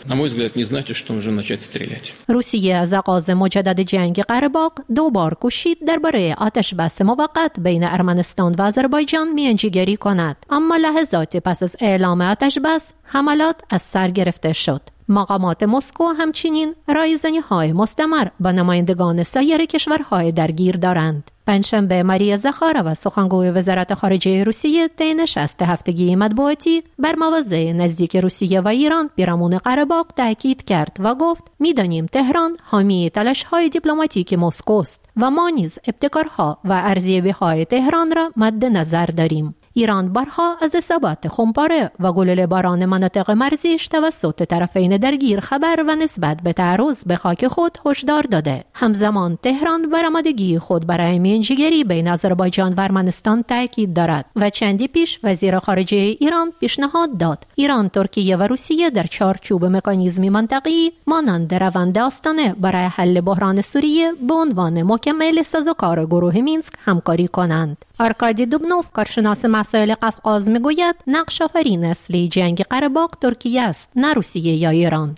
روسیه از آغاز مجدد جنگ قره باغ دو بار کوشید درباره آتش بس موقت بین ارمنستان و آذربایجان میانجیگری کند، اما لحظات پس از اعلام آتش بس حملات از سر گرفته شد. مقامات مسکو همچنین رایزنی‌های مستمر با نمایندگان سایر کشورهای درگیر دارند. پنجشنبه ماریا زخارova سخنگوی وزارت خارجه روسیه طی نشست هفتگی مطبوعاتی بر مواضع نزدیک روسیه و ایران پیرامون قره باغ تاکید کرد و گفت می‌دانیم تهران حامی تلاش‌های دیپلماتیک مسکو است و ما نیز ابتکارها و ارزیابی‌های تهران را مد نظر داریم. ایران بارها از اصابات خمپاره و گلوله باران مناطق مرزیش توسط طرفین درگیر خبر و نسبت به تعرض به خاک خود هشدار داده. همزمان تهران بر آمادگی خود برای میانجیگری بین آذربایجان و ارمنستان تاکید دارد و چندی پیش وزیر خارجه ایران پیشنهاد داد ایران، ترکیه و روسیه در چارچوب مکانیزمی منطقه‌ای مانند روند آستانه برای حل بحران سوریه به عنوان مکمل سازوکار گروه مینسک همکاری کنند. آرکادی دوبنوف، کارشناس مسائل قفقاز، میگوید نقش آفرین اصلی جنگ قره باغ ترکیه است، نه روسیه یا ایران.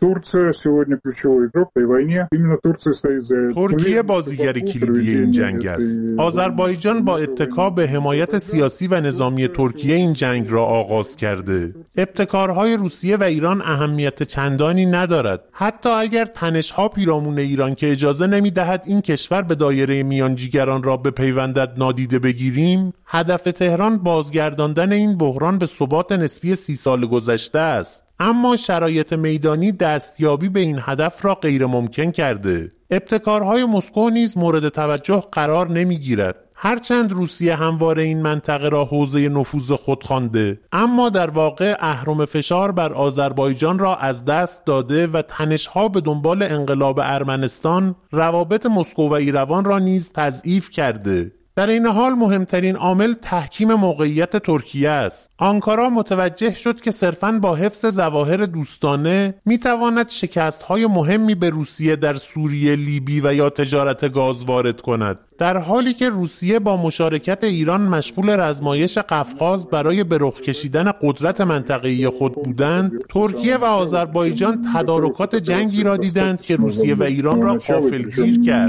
ترکیه بازیگر کلیدی این جنگ است. آذربایجان با اتکا به حمایت سیاسی و نظامی ترکیه این جنگ را آغاز کرده. ابتکارهای روسیه و ایران اهمیت چندانی ندارد، حتی اگر تنش‌ها پیرامون ایران که اجازه نمی‌دهد این کشور به دایره میانجیگران را بپیوندد نادیده بگیریم. هدف تهران بازگرداندن این بحران به ثبات نسبی سی سال گذشته است، اما شرایط میدانی دستیابی به این هدف را غیر ممکن کرده. ابتکارهای مسکو نیز مورد توجه قرار نمیگیرد. هرچند روسیه همواره این منطقه را حوزه نفوذ خود خوانده، اما در واقع اهرم فشار بر آذربایجان را از دست داده و تنش‌ها به دنبال انقلاب ارمنستان روابط مسکو و ایروان را نیز تضعیف کرده. در این حال مهمترین عامل تحکیم موقعیت ترکیه است. آنکارا متوجه شد که صرفاً با حفظ ظواهر دوستانه میتواند شکست‌های مهمی به روسیه در سوریه، لیبی و یا تجارت گاز وارد کند، در حالی که روسیه با مشارکت ایران مشغول رزمایش قفقاز برای به رخ کشیدن قدرت منطقه‌ای خود بودند. ترکیه و آذربایجان تدارکات جنگی را دیدند که روسیه و ایران را غافلگیر کرد.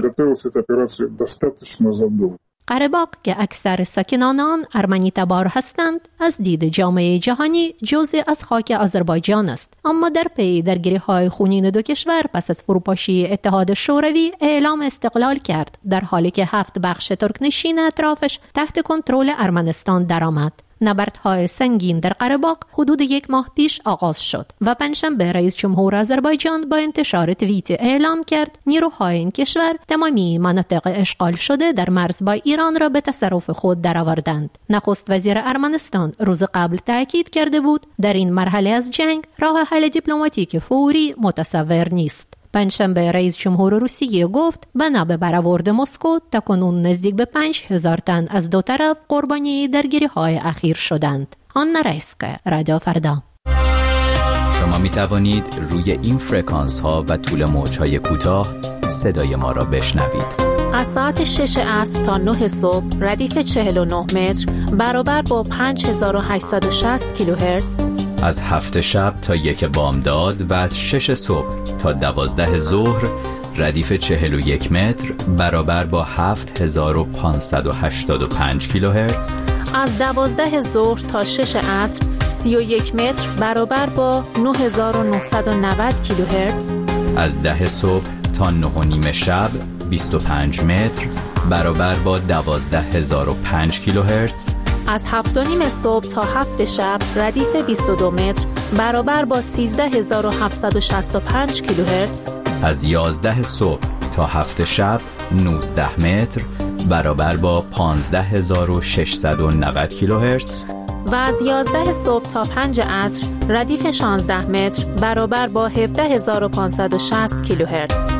قره باغ که اکثر ساکنان آن ارمنی تبار هستند، از دید جامعه جهانی جزء از خاک آذربایجان است، اما در پی درگیری‌های خونین دو کشور پس از فروپاشی اتحاد شوروی اعلام استقلال کرد، در حالی که هفت بخش ترکنشین اطرافش تحت کنترل ارمنستان درآمد. نبردهای سنگین در قره باغ حدود یک ماه پیش آغاز شد و پنجشنبه رئیس جمهور آذربایجان با انتشار توییت اعلام کرد نیروهای این کشور تمامی مناطق اشغال شده در مرز با ایران را به تصرف خود درآوردند. نخست وزیر ارمنستان روز قبل تاکید کرده بود در این مرحله از جنگ راه حل دیپلماتیک فوری متصور نیست. پنجشنبه رئیس جمهور روسیه گفت بنا به برآورد مسکو تاکنون نزدیک به پنج هزار تن از دو طرف قربانی درگیری‌های اخیر شدند. آن رئیسکه، رادیو فردا. شما می توانید روی این فرکانس ها و طول موج های کوتاه صدای ما را بشنوید. از ساعت شش عصر تا نه صبح ردیف چهل و نه متر برابر با پنج هزار و هشتصد و شصت کیلوهرتز. از هفت شب تا یک بامداد و از شش صبح تا دوازده ظهر ردیف چهل و یک متر برابر با هفت هزار و پانصد و هشتاد و پنج کیلوهرتز. از دوازده ظهر تا شش عصر سی و یک متر برابر با نه هزار و نهصد و نود کیلوهرتز. از ده صبح تا نه و نیم شب بیست و پنج متر برابر با دوازده هزار و پنج کیلوهرتز. از هفت و نیم صبح تا هفت شب ردیف بیست و دو متر برابر با سیزده هزار و هفتصد و شصت و پنج کیلوهرتز. از یازده صبح تا هفت شب نوزده متر برابر با پانزده هزار و ششصد و نود کیلوهرتز. و از یازده صبح تا پنج عصر ردیف شانزده متر برابر با هفده هزار و پانصد و شصت کیلوهرتز.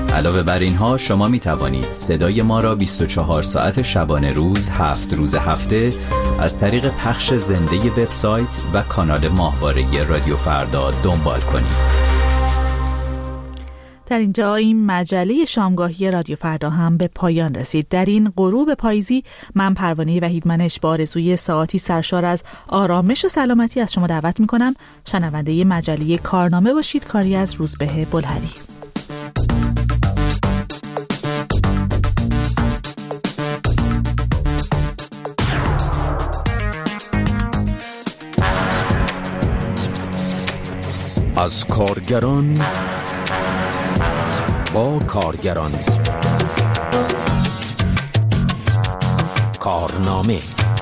علاوه بر اینها شما می توانید صدای ما را بیست و چهار ساعت شبانه روز هفت روز هفته از طریق پخش زنده وبسایت و کانال ماهواره رادیو فردا دنبال کنید. در اینجا این مجله شامگاهی رادیو فردا هم به پایان رسید. در این غروب پاییزی من پروانه وحیدمنش با آرزوی ساعتی سرشار از آرامش و سلامتی از شما دعوت می‌کنم شنونده مجله کارنامه باشید. کاری از روزبه بلهری. از کارگران با کارگران کارنامه.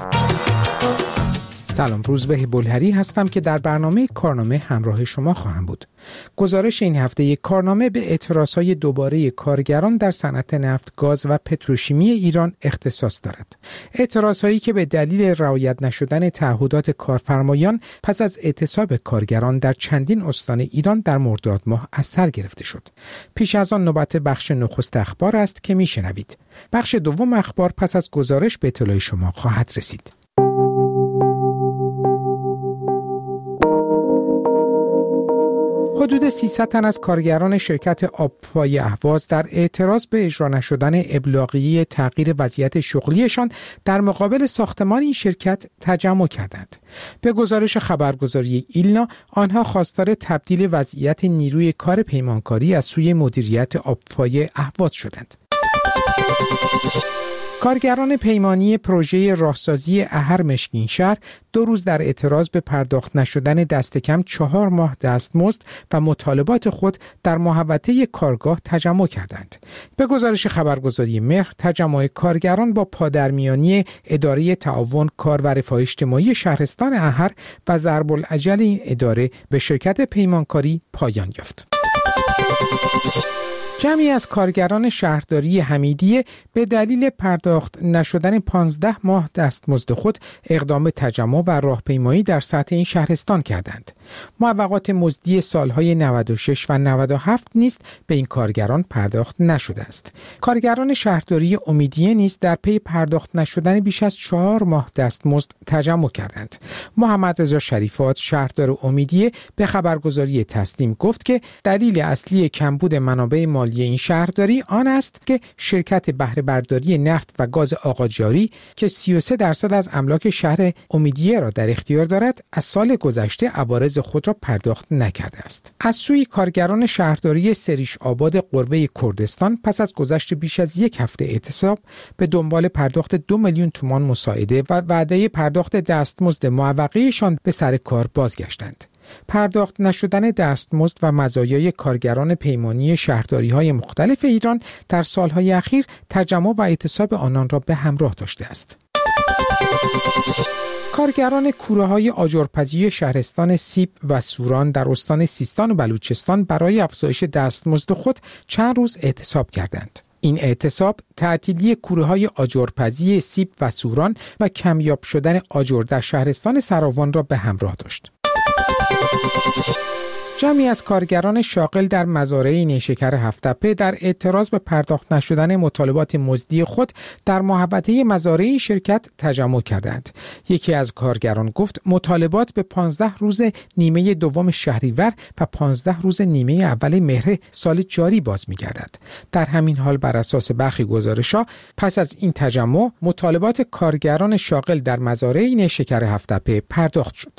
سلام، روزبه بلهری هستم که در برنامه کارنامه همراه شما خواهم بود. گزارش این هفته یک کارنامه به اعتراضهای دوباره کارگران در صنعت نفت، گاز و پتروشیمی ایران اختصاص دارد. اعتراضهایی که به دلیل رعایت نشدن تعهدات کارفرمایان پس از اعتصاب کارگران در چندین استان ایران در مرداد ماه از سر گرفته شد. پیش از آن نوبت بخش نخست اخبار است که میشنوید. بخش دوم اخبار پس از گزارش به اطلاع شما خواهد رسید. حدود سیصد تن از کارگران شرکت آبفای اهواز در اعتراض به اجرا نشدن ابلاغیه تغییر وضعیت شغلیشان در مقابل ساختمان این شرکت تجمع کردند. به گزارش خبرگزاری ایلنا، آنها خواستار تبدیل وضعیت نیروی کار پیمانکاری از سوی مدیریت آبفای اهواز شدند. کارگران پیمانی پروژه راهسازی احر مشکین شهر دو روز در اعتراض به پرداخت نشدن دست کم چهار ماه دستمزد و مطالبات خود در محوطه کارگاه تجمع کردند. به گزارش خبرگزاری مهر، تجمع کارگران با پادرمیانی اداره تعاون کار و رفاه اجتماعی شهرستان احر و ضرب الاجل این اداره به شرکت پیمانکاری پایان یافت. جمعی از کارگران شهرداری حمیدیه به دلیل پرداخت نشدن پانزده ماه دستمزد خود اقدام تجمع و راهپیمایی در سطح این شهرستان کردند. موافقات مزدی سالهای نود و شش و نود و هفت نیز به این کارگران پرداخت نشده است. کارگران شهرداری امیدیه نیز در پی پرداخت نشدن بیش از چهار ماه دستمزد تجمع کردند. محمد رضا شریفات، شهردار امیدیه، به خبرگزاری تسنیم گفت که دلیل اصلی کمبود منابع مالی این شهرداری آن است که شرکت بهره برداری نفت و گاز آقاجاری که سی و سه درصد از املاک شهر امیدیه را در اختیار دارد، از سال گذشته عوارض خود را پرداخت نکرده است. از سوی کارگران شهرداری سریش آباد قروه کردستان پس از گذشت بیش از یک هفته اعتصاب به دنبال پرداخت دو میلیون تومان مساعده و وعده پرداخت دستمزد معوقه‌شان به سر کار بازگشتند. پرداخت نشدن دستمزد و مزایای کارگران پیمانی شهرداری‌های مختلف ایران در سالهای اخیر تجمع و اعتصاب آنان را به همراه داشته است. کارگران کوره‌های آجرپزی شهرستان سیب و سوران در استان سیستان و بلوچستان برای افزایش دستمزد خود چند روز اعتصاب کردند. این اعتصاب تعطیلی کوره‌های آجرپزی سیب و سوران و کمیاب شدن آجر در شهرستان سراوان را به همراه داشت. جمعی از کارگران شاغل در مزارع نیشکر هفت‌تپه در اعتراض به پرداخت نشدن مطالبات مزدی خود در محوطه مزارع شرکت تجمع کردند. یکی از کارگران گفت مطالبات به پانزده روز نیمه دوم شهریور و پانزده روز نیمه اول مهر سال جاری باز می‌گردد. در همین حال بر اساس برخی گزارش‌ها پس از این تجمع مطالبات کارگران شاغل در مزارع نیشکر هفت‌تپه پرداخت شد.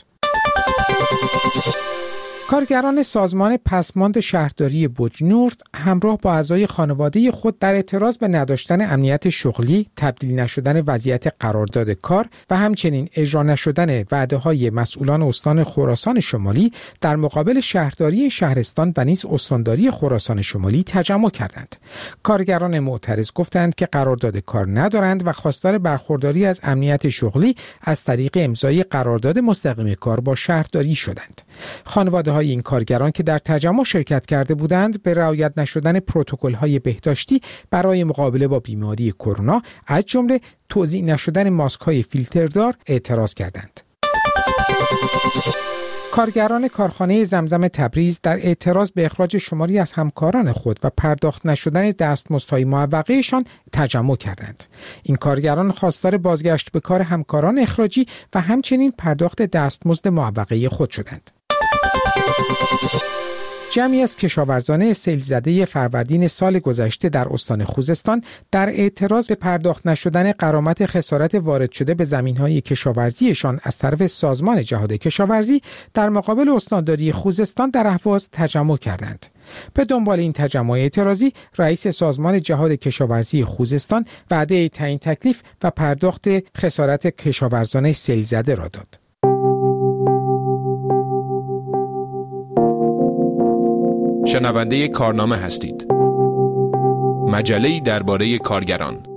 کارگران سازمان پسماند شهرداری بجنورد همراه با اعضای خانواده خود در اعتراض به نداشتن امنیت شغلی، تبدیل نشدن وضعیت قرارداد کار و همچنین اجرا نشدن وعده‌های مسئولان استان خراسان شمالی در مقابل شهرداری شهرستان و نیز استانداری خراسان شمالی تجمع کردند. کارگران معترض گفتند که قرارداد کار ندارند و خواستار برخورداری از امنیت شغلی از طریق امضای قرارداد مستقیم کار با شهرداری شدند. خانواده های این کارگران که در تجمع شرکت کرده بودند به رعایت نشدن پروتکل‌های بهداشتی برای مقابله با بیماری کرونا از جمله توزیع نشدن ماسک‌های فیلتردار اعتراض کردند. کارگران کارخانه زمزم تبریز در اعتراض به اخراج شماری از همکاران خود و پرداخت نشدن دستمزدهای معوقه‌شان تجمع کردند. این کارگران خواستار بازگشت به کار همکاران اخراجی و همچنین پرداخت دستمزد معوقه خود شدند. جمعی از کشاورزان سیل‌زده فروردین سال گذشته در استان خوزستان در اعتراض به پرداخت نشدن غرامت خسارت وارد شده به زمین‌های کشاورزیشان از طرف سازمان جهاد کشاورزی در مقابل استانداری خوزستان در اهواز تجمع کردند. به دنبال این تجمع اعتراضی، رئیس سازمان جهاد کشاورزی خوزستان وعده تعیین تکلیف و پرداخت خسارت کشاورزان سیل‌زده را داد. شنونده کارنامه هستید. مجله‌ای درباره کارگران.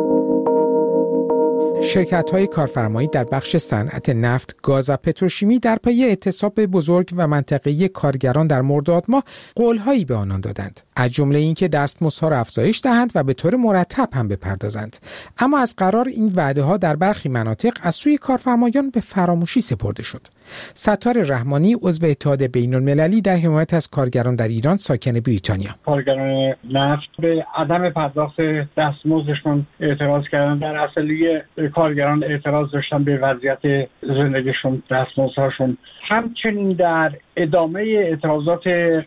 شرکت‌های کارفرمایی در بخش صنعت نفت، گاز و پتروشیمی در پی اعتصاب بزرگ و منطقه‌ای کارگران در مرداد ماه قول‌هایی به آنان دادند، از جمله اینکه دستمزدها را افزایش دهند و به طور مرتب هم بپردازند. اما از قرار این وعده‌ها در برخی مناطق از سوی کارفرمایان به فراموشی سپرده شد. ستار رحمانی عضو اتحاد بین‌المللی در حمایت از کارگران در ایران ساکن بریتانیا: کارگران نفت به عدم پرداخت دستمزدشون اعتراض کردن. در اصلی کارگران اعتراض داشتن به وضعیت زندگیشون، دستمزدهاشون. همچنین در ادامه اعتراضات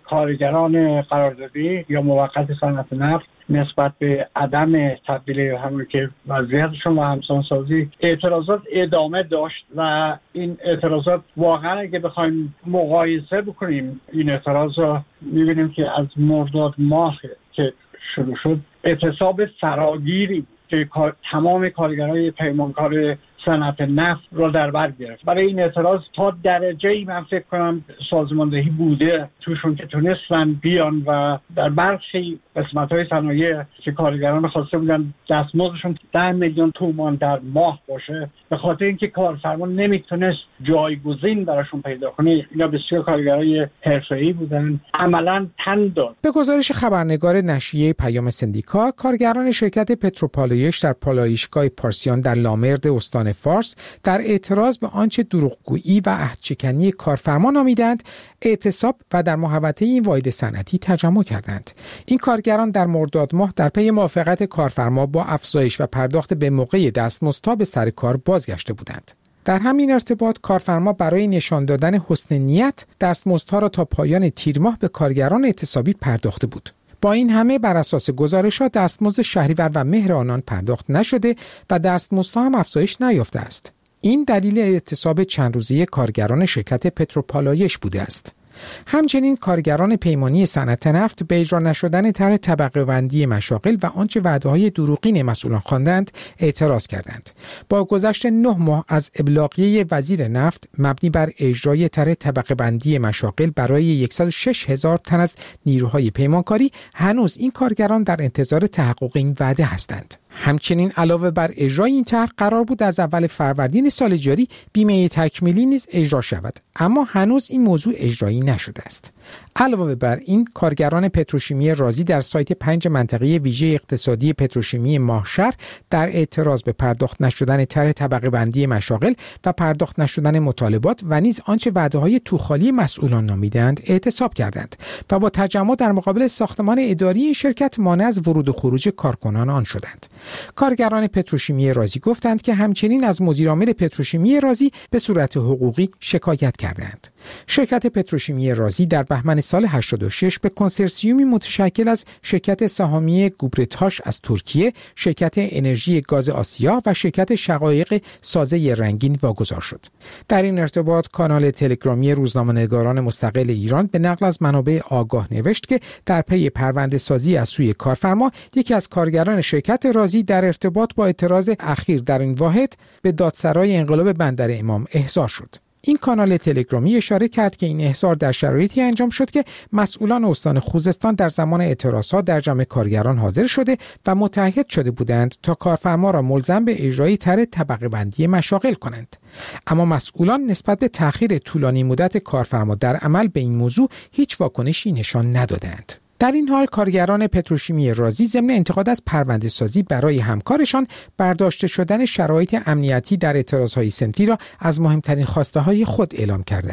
کارگران قراردادی یا موقت صنعت نفت نسبت به عدم تبدیل همون که وضعیتشون و همسانسازی اعتراضات ادامه داشت و این اعتراضات واقعا اگه بخوایم مقایسه بکنیم این اعتراض رو میبینیم که از مرداد ماه که شروع شد اعتصاب فراگیری که تمام کارگرای پیمانکار صنعت نفت را در بر گرفت. برای این اعتراض تا درجه‌ای من فکر کنم سازماندهی بوده توشون که تونستن بیان و در برخی قسمت‌های صنایع که کارگران خواسته بودن دستمزدشون ده میلیون تومان در ماه باشه، به خاطر اینکه کارفرما نمیتونست جایگزین براشون پیدا کنه، اینا بسیار کارگرای حرفه‌ای بودن، عملاً تن داد. به گزارش خبرنگار نشریه پیام سندیکا، کارگران شرکت پتروپالایش در پالایشگاه پارسیان در لامرد استان فارس در اعتراض به آنچه دروغگویی و عهدشکنی کارفرما نامیدند اعتصاب و در محوطه این واحد صنعتی تجمع کردند. این کارگران در مرداد ماه در پی موافقت کارفرما با افزایش و پرداخت به موقع دستمزدها به سر کار بازگشته بودند. در همین ارتباط کارفرما برای نشان دادن حسن نیت دستمزدها را تا پایان تیر ماه به کارگران اعتصابی پرداخته بود. با این همه بر اساس گزارش‌ها دستمزد شهریور و مهر آنان پرداخت نشده و دستمزدها هم افزایش نیافته است. این دلیل اعتصاب چند روزه کارگران شرکت پتروپالایش بوده است. همچنین کارگران پیمانی صنعت نفت به اجرا نشدن طرح طبقه بندی مشاغل و آنچه وعده‌های دروغین مسئولان خواندند اعتراض کردند. با گذشت نه ماه از ابلاغیه وزیر نفت مبنی بر اجرای طرح طبقه بندی مشاغل برای صد و شش هزار تن از نیروهای پیمانکاری، هنوز این کارگران در انتظار تحقق این وعده هستند. همچنین علاوه بر اجرای این طرح قرار بود از اول فروردین سال جاری بیمه تکمیلی نیز اجرا شود، اما هنوز این موضوع اجرایی نشده است. علاوه بر این کارگران پتروشیمی رازی در سایت پنج منطقه ویژه اقتصادی پتروشیمی ماهشهر در اعتراض به پرداخت نشدن طرح طبقه بندی مشاغل و پرداخت نشدن مطالبات و نیز آنچه وعده‌های توخالی مسئولان نامیدند اعتصاب کردند و با تجمع در مقابل ساختمان اداری این شرکت مانع از ورود و خروج کارکنان آن شدند. کارگران پتروشیمی رازی گفتند که همچنین از مدیرعامل پتروشیمی رازی به صورت حقوقی شکایت کردند. شرکت پتروشیمی رازی در بهمن سال هشتاد و شش به کنسرسیومی متشکل از شرکت سهامی گوبرتاش از ترکیه، شرکت انرژی گاز آسیا و شرکت شقایق سازه رنگین واگذار شد. در این ارتباط کانال تلگرامی روزنامه‌نگاران مستقل ایران به نقل از منابع آگاه نوشت که در پی پرونده سازی از سوی کارفرما، یکی از کارگران شرکت رازی در ارتباط با اعتراض اخیر در این واحد به دادسرای انقلاب بندر امام احضار شد. این کانال تلگرامی اشاره کرد که این احضار در شرایطی انجام شد که مسئولان استان خوزستان در زمان اعتراضات در جمع کارگران حاضر شده و متعهد شده بودند تا کارفرما را ملزم به اجرای طرح طبقه بندی مشاغل کنند. اما مسئولان نسبت به تأخیر طولانی مدت کارفرما در عمل به این موضوع هیچ واکنشی نشان ندادند. در این حال کارگران پتروشیمی رازی ضمن انتقاد از پرونده سازی برای همکارشان برداشته شدن شرایط امنیتی در اعتراضهای صنفی را از مهمترین خواسته های خود اعلام کردند.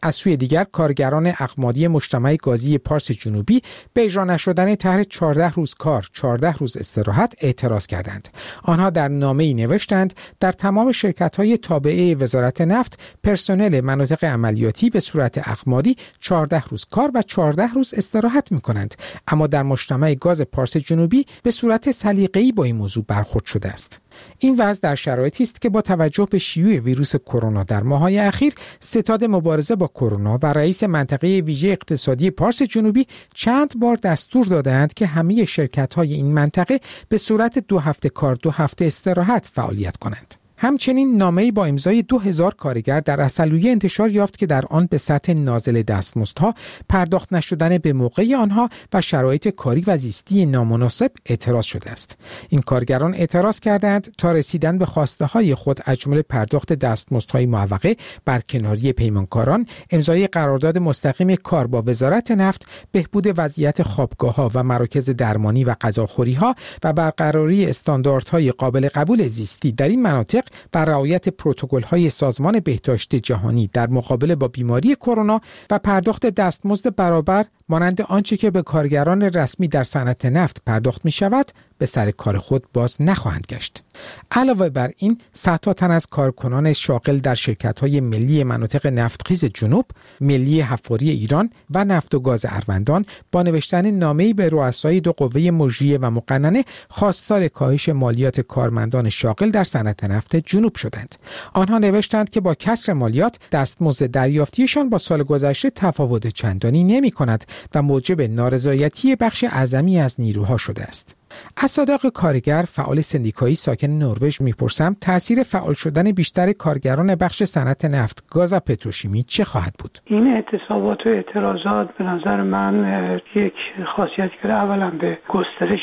از سوی دیگر کارگران اقماری مجتمع گازی پارس جنوبی به اجرا نشدن طرح چهارده روز کار، چهارده روز استراحت اعتراض کردند. آنها در نامه‌ای نوشتند در تمام شرکت‌های تابعه وزارت نفت پرسنل مناطق عملیاتی به صورت اقماری چهارده روز کار و چهارده روز استراحت می‌کنند، اما در مجتمع گاز پارس جنوبی به صورت سلیقه‌ای با این موضوع برخورد شده است. این وضع در شرایطی است که با توجه به شیوع ویروس کرونا در ماه‌های اخیر ستاد مبارزه با کرونا و رئیس منطقه ویژه اقتصادی پارس جنوبی چند بار دستور دادند که همه شرکت‌های این منطقه به صورت دو هفته کار دو هفته استراحت فعالیت کنند. همچنین نامه‌ای با امضای دو هزار کارگر در عسلویه انتشار یافت که در آن به سطح نازل دستمزدها، پرداخت نشدن به موقع آنها و شرایط کاری و زیستی نامناسب اعتراض شده است. این کارگران اعتراض کردند تا رسیدن به خواسته‌های خود از جمله پرداخت دستمزدهای معوقه، برکناری پیمانکاران، امضای قرارداد مستقیم کار با وزارت نفت، بهبود وضعیت خوابگاه‌ها و مراکز درمانی و غذاخوری‌ها و برقراری استانداردهای قابل قبول زیستی در این مناطق و رعایت پروتکل‌های سازمان بهداشت جهانی در مقابله با بیماری کرونا و پرداخت دستمزد برابر مانند آنچه که به کارگران رسمی در صنعت نفت پرداخت می‌شود به سر کار خود باز نخواهند گشت. علاوه بر این، صدها تن از کارکنان شاغل در شرکت‌های ملی مناطق نفتخیز جنوب، ملی حفاری ایران و نفت و گاز اروندان با نوشتن نامه‌ای به رؤسای دو قوه مجریه و مقننه خواستار کاهش مالیات کارمندان شاغل در صنعت نفت جنوب شدند. آنها نوشتند که با کسر مالیات دستمزد دریافتیشان با سال گذشته تفاوت چندانی نمی‌کند و موجب نارضایتی بخش اعظمی از نیروها شده است. از صادق کارگر، فعال سندیکایی ساکن نروژ میپرسم تأثیر فعال شدن بیشتر کارگران بخش صنعت نفت، گاز و پتروشیمی چه خواهد بود؟ این اعتصابات و اعتراضات به نظر من یک خاصیت که اولا به گسترش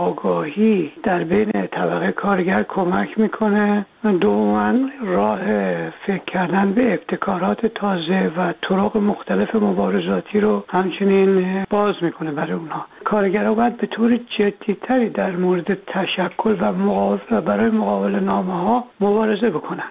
آگاهی در بین طبقه کارگر کمک میکنه، دوما راه فکر کردن به ابتکارات تازه و طرق مختلف مبارزاتی رو همچنین باز میکنه برای اونها. کارگرها باید به طور جدی‌تری در مورد تشکل و مقابله برای مقابله نامه ها مبارزه بکنن.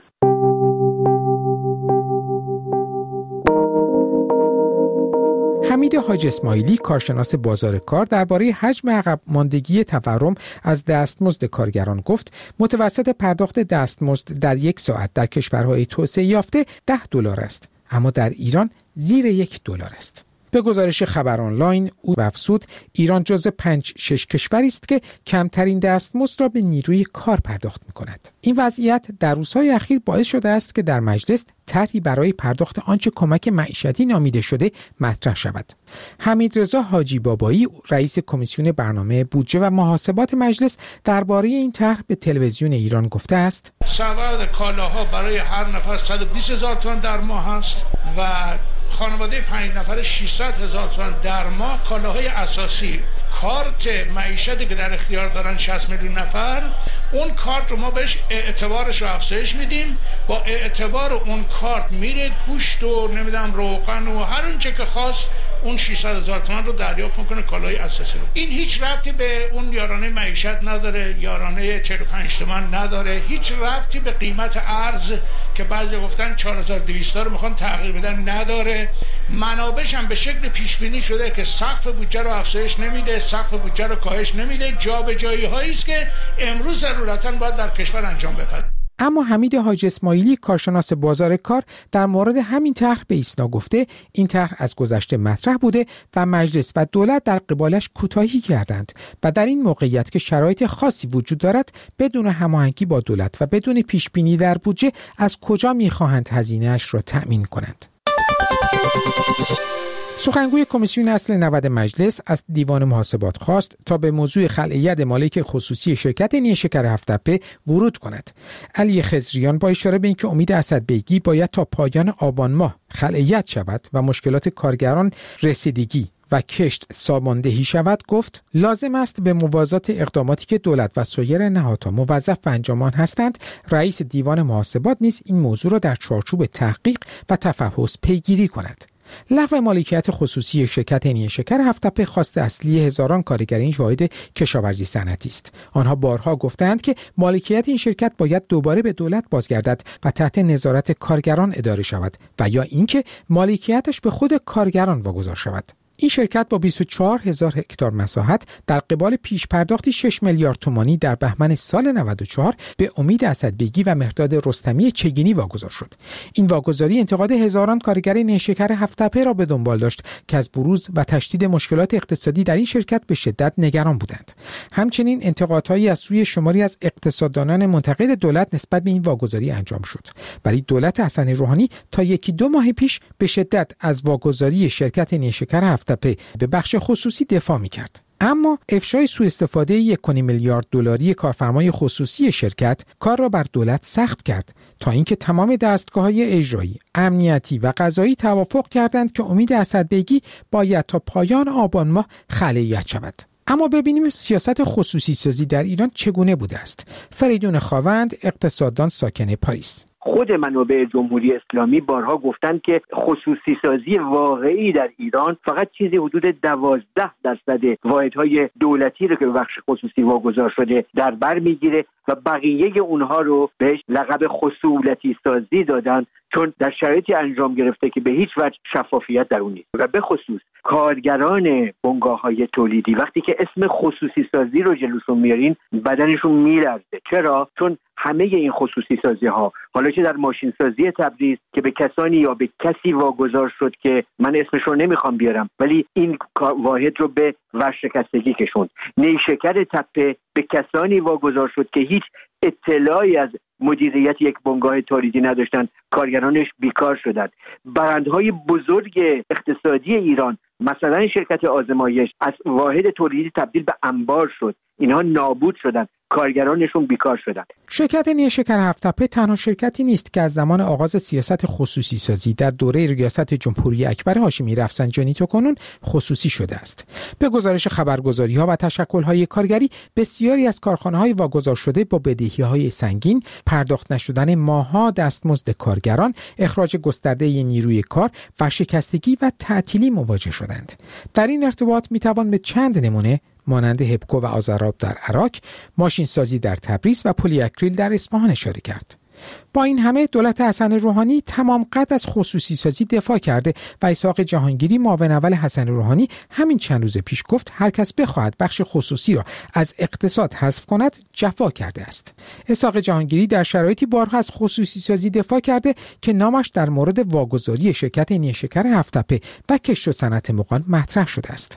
حمید حاج اسماعیلی، کارشناس بازار کار، درباره حجم عقب ماندگی تورم از دستمزد کارگران گفت متوسط پرداخت دستمزد در یک ساعت در کشورهای توسعه یافته ده دلار است، اما در ایران زیر یک دلار است. به گزارش خبر آنلاین او افزود ایران جزو پنج شش کشوری است که کمترین دستمزد را به نیروی کار پرداخت می‌کند. این وضعیت در روزهای اخیر باعث شده است که در مجلس طرحی برای پرداخت آنچه کمک معیشتی نامیده شده مطرح شود. حمیدرضا حاجی بابایی، رئیس کمیسیون برنامه بودجه و محاسبات مجلس، درباره این طرح به تلویزیون ایران گفته است: سواد کالاها برای هر نفر صد و بیست هزار تومان در ماه است و خانواده پنج نفره ششصد هزار تومان در ماه. کالاهای اساسی، کارت معیشتی که در اختیار دارن شصت میلیون نفر، اون کارت رو ما بهش اعتبارش رو افزایش میدیم. با اعتبار اون کارت میره گوشت و نمیدونم روغن و هر اون چه که خواست اون ششصد هزار تومان رو دریافت میکنه کالای اساسی رو. این هیچ ربطی به اون یارانه معیشت نداره، یارانه چهل و پنج تومان نداره، هیچ ربطی به قیمت ارز که بعضی گفتن چهار هزار و دویست رو میخوان تغییر بدن نداره. منابعش هم به شکل پیش بینی شده که سقف بودجه رو افزایش نمیده، سقف بودجه رو کاهش نمیده. جابجایی هایی است که امروز ضرورتاً باید در کشور انجام بده. اما حمید حاج اسماعیلی، کارشناس بازار کار، در مورد همین طرح به ایسنا گفته این طرح از گذشته مطرح بوده و مجلس و دولت در قبالش کوتاهی کردند و در این موقعیت که شرایط خاصی وجود دارد بدون هماهنگی با دولت و بدون پیش بینی در بودجه از کجا می‌خواهند هزینه‌اش را تأمین کنند. سخنگوی کمیسیون اصل نود مجلس از دیوان محاسبات خواست تا به موضوع خلع ید مالک خصوصی شرکت نیشکر هفت‌تپه ورود کند. علی خضریان با اشاره به اینکه امید اسدبیگی باید تا پایان آبان ماه خلع ید شود و مشکلات کارگران رسیدگی و کشت ساماندهی شود، گفت لازم است به موازات اقداماتی که دولت و سایر نهادها موظف به انجام هستند، رئیس دیوان محاسبات نیز این موضوع را در چارچوب تحقیق و تفحص پیگیری کند. لغو مالکیت خصوصی شرکت نیشکر هفت‌تپه خواست اصلی هزاران کارگر این واحد کشاورزی صنعتی است. آنها بارها گفتند که مالکیت این شرکت باید دوباره به دولت بازگردد و تحت نظارت کارگران اداره شود و یا اینکه مالکیتش به خود کارگران واگذار شود. این شرکت با بیست و چهار هزار هکتار مساحت در قبال پیش پرداختی شش میلیارد تومانی در بهمن سال نود و چهار به امید اسدبیگی و مهرداد رستمی چگینی واگذار شد. این واگذاری انتقاد هزاران کارگر نیشکر هفت‌تپه را به دنبال داشت که از بروز و تشدید مشکلات اقتصادی در این شرکت به شدت نگران بودند. همچنین انتقادهایی از سوی شماری از اقتصاددانان منتقد دولت نسبت به این واگذاری انجام شد. ولی دولت حسن روحانی تا یکی دو ماه پیش به شدت از واگذاری شرکت نیشکر هفت‌تپه به بخش خصوصی دفاع می‌کرد. اما افشای سوء استفاده یک و نیم میلیارد دلاری کارفرمای خصوصی شرکت کار را بر دولت سخت کرد تا اینکه تمام دستگاه‌های اجرایی، امنیتی و قضایی توافق کردند که امید اسدبیگی باید تا پایان آبان ماه خلیعت شود. اما ببینیم سیاست خصوصی سازی در ایران چگونه بوده است. فریدون خاوند، اقتصاددان ساکن پاریس: خود منابع جمهوری اسلامی بارها گفتند که خصوصی سازی واقعی در ایران فقط چیزی حدود دوازده درصد واحدهای دولتی رو که به بخش خصوصی واگذار شده در بر میگیره و بقیه اونها رو بهش لقب خصولتی سازی دادن، چون در شرایطی انجام گرفته که به هیچ وجه شفافیت در اون نیست. و به خصوص کارگران بنگاه‌های تولیدی وقتی که اسم خصوصی سازی رو جلوشون میارین بدنشون میلرزه. چرا؟ چون همه این خصوصی سازی ها، حالا چه در ماشین سازی تبریز که به کسانی یا به کسی واگذار شد که من اسمش رو نمیخوام بیارم، ولی این واحد رو به ورشکستگی کشوند. نیشکر تپه به کسانی واگذار شد که هیچ اطلاعی از مدیریت یک بنگاه تولیدی نداشتند، کارگرانش بیکار شدند. برندهای بزرگ اقتصادی ایران مثلا شرکت آزمایش از واحد تولیدی تبدیل به انبار شد، اینها نابود شدند، کارگرانشون بیکار شدند. شرکت نیشکر هفت‌تپه تنها شرکتی نیست که از زمان آغاز سیاست خصوصی سازی در دوره ریاست جمهوری اکبر هاشمی رفسنجانی تا کنون خصوصی شده است. به گزارش خبرگزاری‌ها و تشکل‌های کارگری، بسیاری از کارخانه‌های واگذار شده با بدهی‌های سنگین، پرداخت نشدن ماه‌ها دستمزد کارگران، اخراج گسترده نیروی کار و شکستگی و تعطیلی مواجه شدند. در این ارتباط می‌توان به چند نمونه مانند هپکو و آذرآب در عراق، ماشین سازی در تبریز و پلی اکریل در اصفهان اشاره کرد. با این همه دولت حسن روحانی تمام قد از خصوصی سازی دفاع کرده و اسحاق جهانگیری معاون اول حسن روحانی همین چند روز پیش گفت هر کس بخواهد بخش خصوصی را از اقتصاد حذف کند جفا کرده است. اسحاق جهانگیری در شرایطی بارها از خصوصی سازی دفاع کرده که نامش در مورد واگذاری شرکت نیشکر هفت‌تپه و کشت و صنعت مغان مطرح شده است.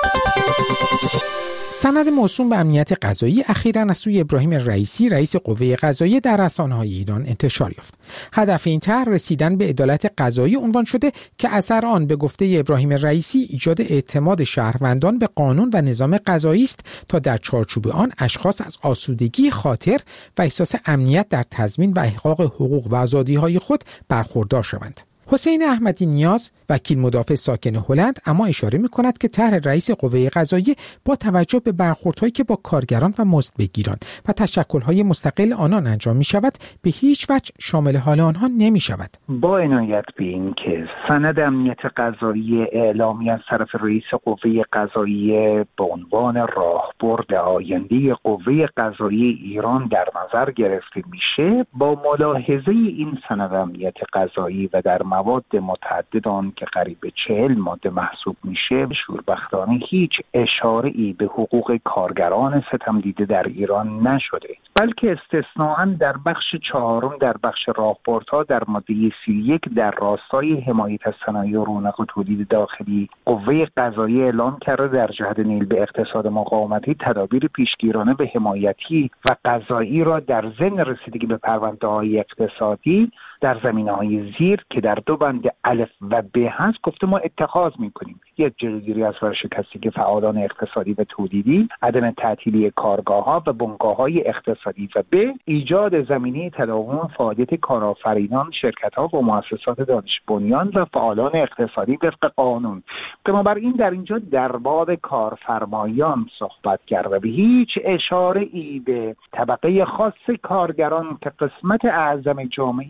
سند موسوم به امنیت غذایی اخیراً از سوی ابراهیم رئیسی رئیس قوه قضاییه در رسانه‌های ایران انتشار یافت. هدف این طرح رسیدن به عدالت قضایی عنوان شده که اثر آن به گفته ابراهیم رئیسی ایجاد اعتماد شهروندان به قانون و نظام قضایی است تا در چارچوب آن اشخاص از آسودگی خاطر و احساس امنیت در تضمین و احقاق حقوق و آزادی‌های خود برخوردار شوند. حسین احمدی نیاز وکیل مدافع ساکن هلند اما اشاره می‌کند که طرح رئیس قوه قضاییه با توجه به برخوردهایی که با کارگران و مزدبگیران و تشکل‌های مستقل آنان انجام می‌شود به هیچ وجه شامل حال آنها نمی‌شود. با عنایت به این که سند امنیت قضایی اعلامی از طرف رئیس قوه قضاییه به عنوان راهبرد آینده قوه قضایی ایران در نظر گرفته میشه، با ملاحظه این سند امنیت قضایی و در مواد متعدد آن که قریب چهل ماده محسوب میشه، شوربختانه هیچ اشاره ای به حقوق کارگران ستم دیده در ایران نشده، بلکه استثناءً در بخش چهارم در بخش راهبردها در ماده سی و یک در راستای حمایت از صنایع و رونق و تولید داخلی، قوه قضاییه اعلام کرده در جهت نیل به اقتصاد مقاومتی تدابیر پیشگیرانه به حمایتی و قضایی را در ضمن رسیدگی به پرونده‌های اقتصادی در زمینه‌های زیر که در دو بند الف و ب هست گفته ما اتخاذ می‌کنیم. یک، جلوگیری از ورشکستگی فعالان اقتصادی و تولیدی، عدم تعطیلی کارگاه‌ها و بنگاه‌های اقتصادی، و ب، ایجاد زمینه تداوم فعالیت کارآفرینان، شرکت‌ها و مؤسسات دانش بنیان و فعالان اقتصادی وفق قانون. بنابراین در اینجا در باب کارفرمایان صحبت کرده، به هیچ اشاره ای به طبقه خاص کارگران که قسمت اعظم جامعه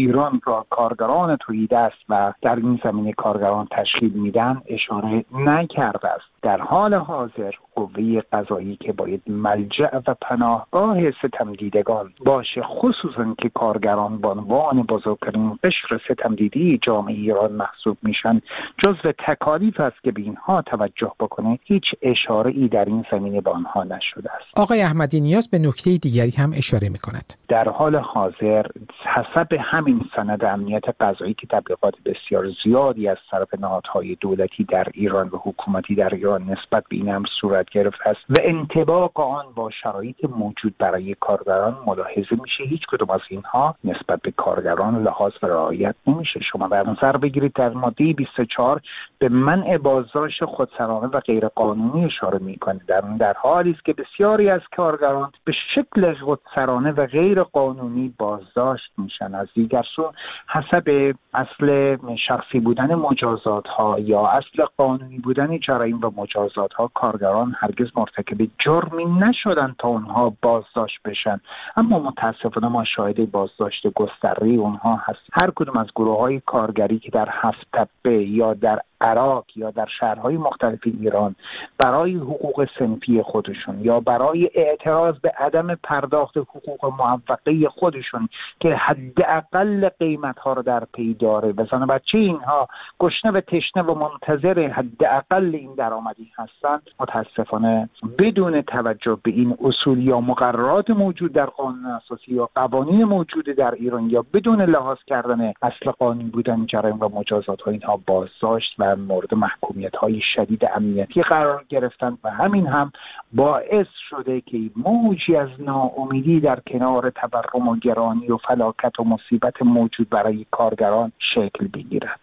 ایران را کارگران تولید است و در این زمینه کارگران تشکیل میدن اشاره نکرده است. در حال حاضر قوه قضایی که باید ملجأ و پناهگاه ستمدیدگان باشه، خصوصا که کارگران به عنوان بزرگترین قشر ستمدیدی جامعه ایران محسوب میشن، جزو تکالیف است که به اینها توجه بکنه. هیچ اشاره ای در این زمینه به آنها نشده است. آقای احمدی نیاز به نکته دیگری هم اشاره میکند. در حال حاضر حسب همین سند امنیت قضایی که تبلیغات بسیار زیادی از طرف نهادهای دولتی در ایران و حکومتی در ایران نسبت به این امر صورت گرفته است و انطباق آن با شرایط موجود برای کارگران ملاحظه میشه، هیچ کدوم از اینها نسبت به کارگران لحاظ و رعایت نمیشه. شما در نظر بگیرید در ماده بیست و چهار به منع بازداشت خودسرانه و غیر قانونی اشاره میکنه، در در حالی است که بسیاری از کارگران به شکل خودسرانه و غیر قانونی بازداشت میشن. از دیگر سو حسب اصل شخصی بودن مجازات ها یا اصل قانونی بودن جرایم و مجازات ها، کارگران هرگز مرتکب جرمی نشدن تا اونها بازداشت بشن، اما متاسفانه ما شاهد بازداشت گستره اونها هست. هر کدوم از گروه های کارگری که در هفت تپه یا در عراق یا در شهرهای مختلف ایران برای حقوق صنفی خودشون یا برای اعتراض به عدم پرداخت حقوق معوقه خودشون که حداقل قیمت‌ها رو در پی داره و زن و بچه اینها گشنه و تشنه و منتظر حداقل این درآمدی هستند، متاسفانه بدون توجه به این اصول یا مقررات موجود در قانون اساسی یا قوانین موجود در ایران یا بدون لحاظ کردن اصل قانونی بودن جرایم و مجازات ها اینها بازداشت و مورد محکومیت های شدید امنیتی قرار گرفتن و همین هم باعث شده که موجی از ناامیدی در کنار تورم و گرانی و فلاکت و مصیبت موجود برای کارگران شکل بگیرد.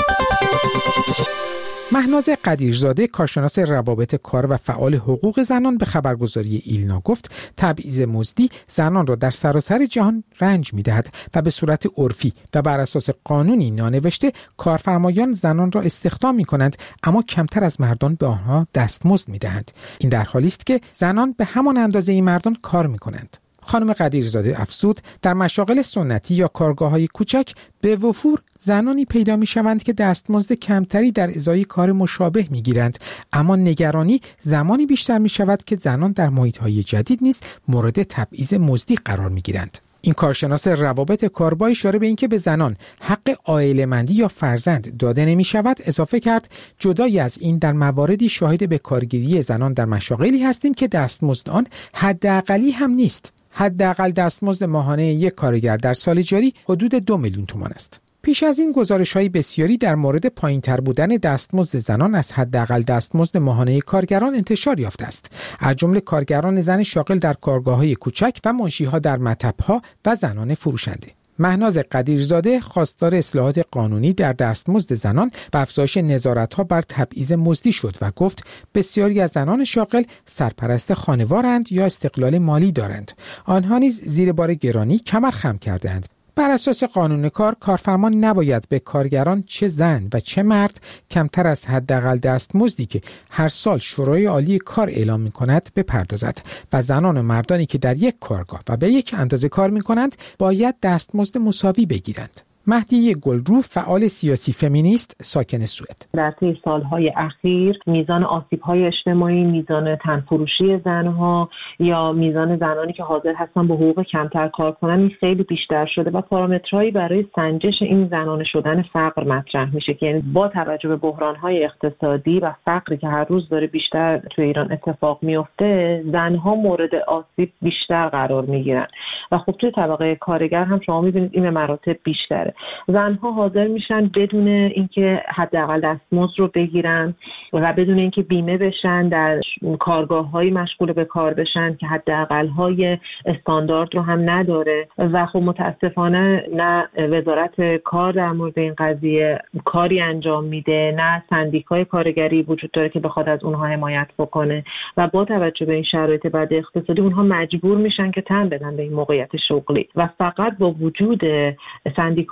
مهناز قدیرزاده، کارشناس روابط کار و فعال حقوق زنان، به خبرگزاری ایلنا گفت تبعیض مزدی زنان را در سراسر جهان رنج می‌دهد و به صورت عرفی و بر اساس قانونی نانوشته کارفرمایان زنان را استخدام می‌کنند، اما کمتر از مردان به آنها دستمزد می‌دهند. این در حالی است که زنان به همان اندازه این مردان کار می‌کنند. خانم قدیرزاده افزود در مشاغل سنتی یا کارگاه‌های کوچک به وفور زنانی پیدا می‌شوند که دستمزد کمتری در ازای کار مشابه می‌گیرند، اما نگرانی زمانی بیشتر می‌شود که زنان در محیط‌های جدید نیز مورد تبعیض مزدی قرار می‌گیرند. این کارشناس روابط کار با اشاره به اینکه به زنان حق عائله‌مندی یا فرزند داده نمی‌شود اضافه کرد جدای از این در مواردی شاهد به کارگیری زنان در مشاغلی هستیم که دستمزد آن حداقلی هم نیست. حداقل دستمزد ماهانه یک کارگر در سال جاری حدود دو میلیون تومان است. پیش از این گزارش‌های بسیاری در مورد پایین‌تر بودن دستمزد زنان از حداقل دستمزد ماهانه کارگران انتشار یافته است، از جمله کارگران زن شاغل در کارگاه‌های کوچک و منشی‌ها در مطب‌ها و زنان فروشنده. مهناز قدیرزاده خواستار اصلاحات قانونی در دستمزد زنان و افزایش نظارت‌ها بر تبعیض مزدی شد و گفت بسیاری از زنان شاغل سرپرست خانوارند یا استقلال مالی دارند. آنها نیز زیر بار گرانی کمر خم کردند. بر اساس قانون کار، کارفرما نباید به کارگران چه زن و چه مرد کمتر از حداقل دستمزدی که هر سال شورای عالی کار اعلام می‌کند بپردازد و زنان و مردانی که در یک کارگاه و به یک اندازه کار می‌کنند باید دستمزد مساوی بگیرند. مهدیه گلرو، فعال سیاسی فمینیست ساکن سوئد: در طی سالهای اخیر میزان آسیب‌های اجتماعی، میزان تنفروشی زنها یا میزان زنانی که حاضر هستن با حقوق کمتر کار کنن این خیلی بیشتر شده و پارامترهایی برای سنجش این زنانه شدن فقر مطرح میشه که یعنی با توجه به بحران‌های اقتصادی و فقری که هر روز داره بیشتر توی ایران اتفاق میفته، زنها مورد آسیب بیشتر قرار میگیرن و خب توی طبقه کارگر هم شما میبینید این به مراتب بیشتره. زنها حاضر میشن بدون اینکه حداقل دستمزد رو بگیرن و بدون اینکه بیمه بشن در کارگاه‌های مشغول به کار بشن که حداقل‌های استاندارد رو هم نداره و خب متاسفانه نه وزارت کار در مورد این قضیه کاری انجام میده، نه سندیکای کارگری وجود داره که بخواد از اونها حمایت بکنه و با توجه به این شرایط بد اقتصادی اونها مجبور میشن که تن بدن به این موقعیت شغلی و فقط با وجود سندیکا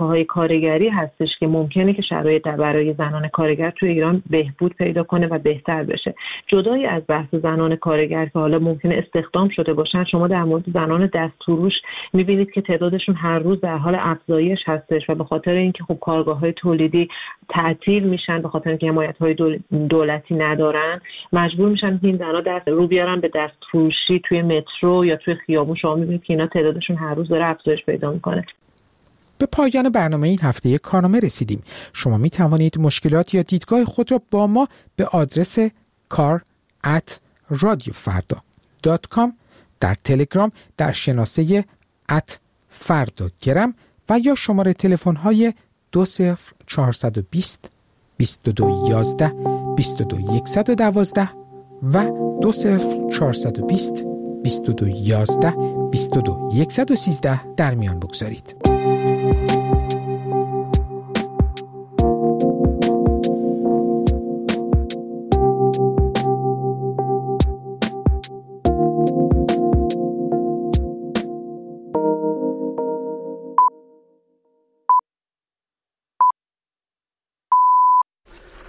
های کارگری هستش که ممکنه که شرایط برای زنان کارگر توی ایران بهبود پیدا کنه و بهتر بشه. جدای از بحث زنان کارگر که حالا ممکنه استخدام شده باشن، شما در مورد زنان دستفروش می‌بینید که تعدادشون هر روز در حال افزایش هستش و به خاطر اینکه خب کارگاه‌های تولیدی تعطیل میشن، به خاطر اینکه حمایت‌های دولتی ندارن، مجبور میشن این زنا دست رو بیارن به دستفروشی توی مترو یا توی خیابون. شما می‌بینید که اینا تعدادشون هر روز داره افزایش پیدا می‌کنه. به پایان برنامه این هفته کارنامه رسیدیم. شما می توانید مشکلات یا دیدگاه خود را با ما به آدرس کار ات رادیو فردا دات کام، در تلگرام در شناسه ات فردا گرم و یا شماره تلفن های دو صفر چهارصد و بیست بیست و دو یازده بیست و دو صد و دوازده و دو صفر چهارصد و بیست بیست و دو یازده بیست و دو صد و سیزده در میان بگذارید.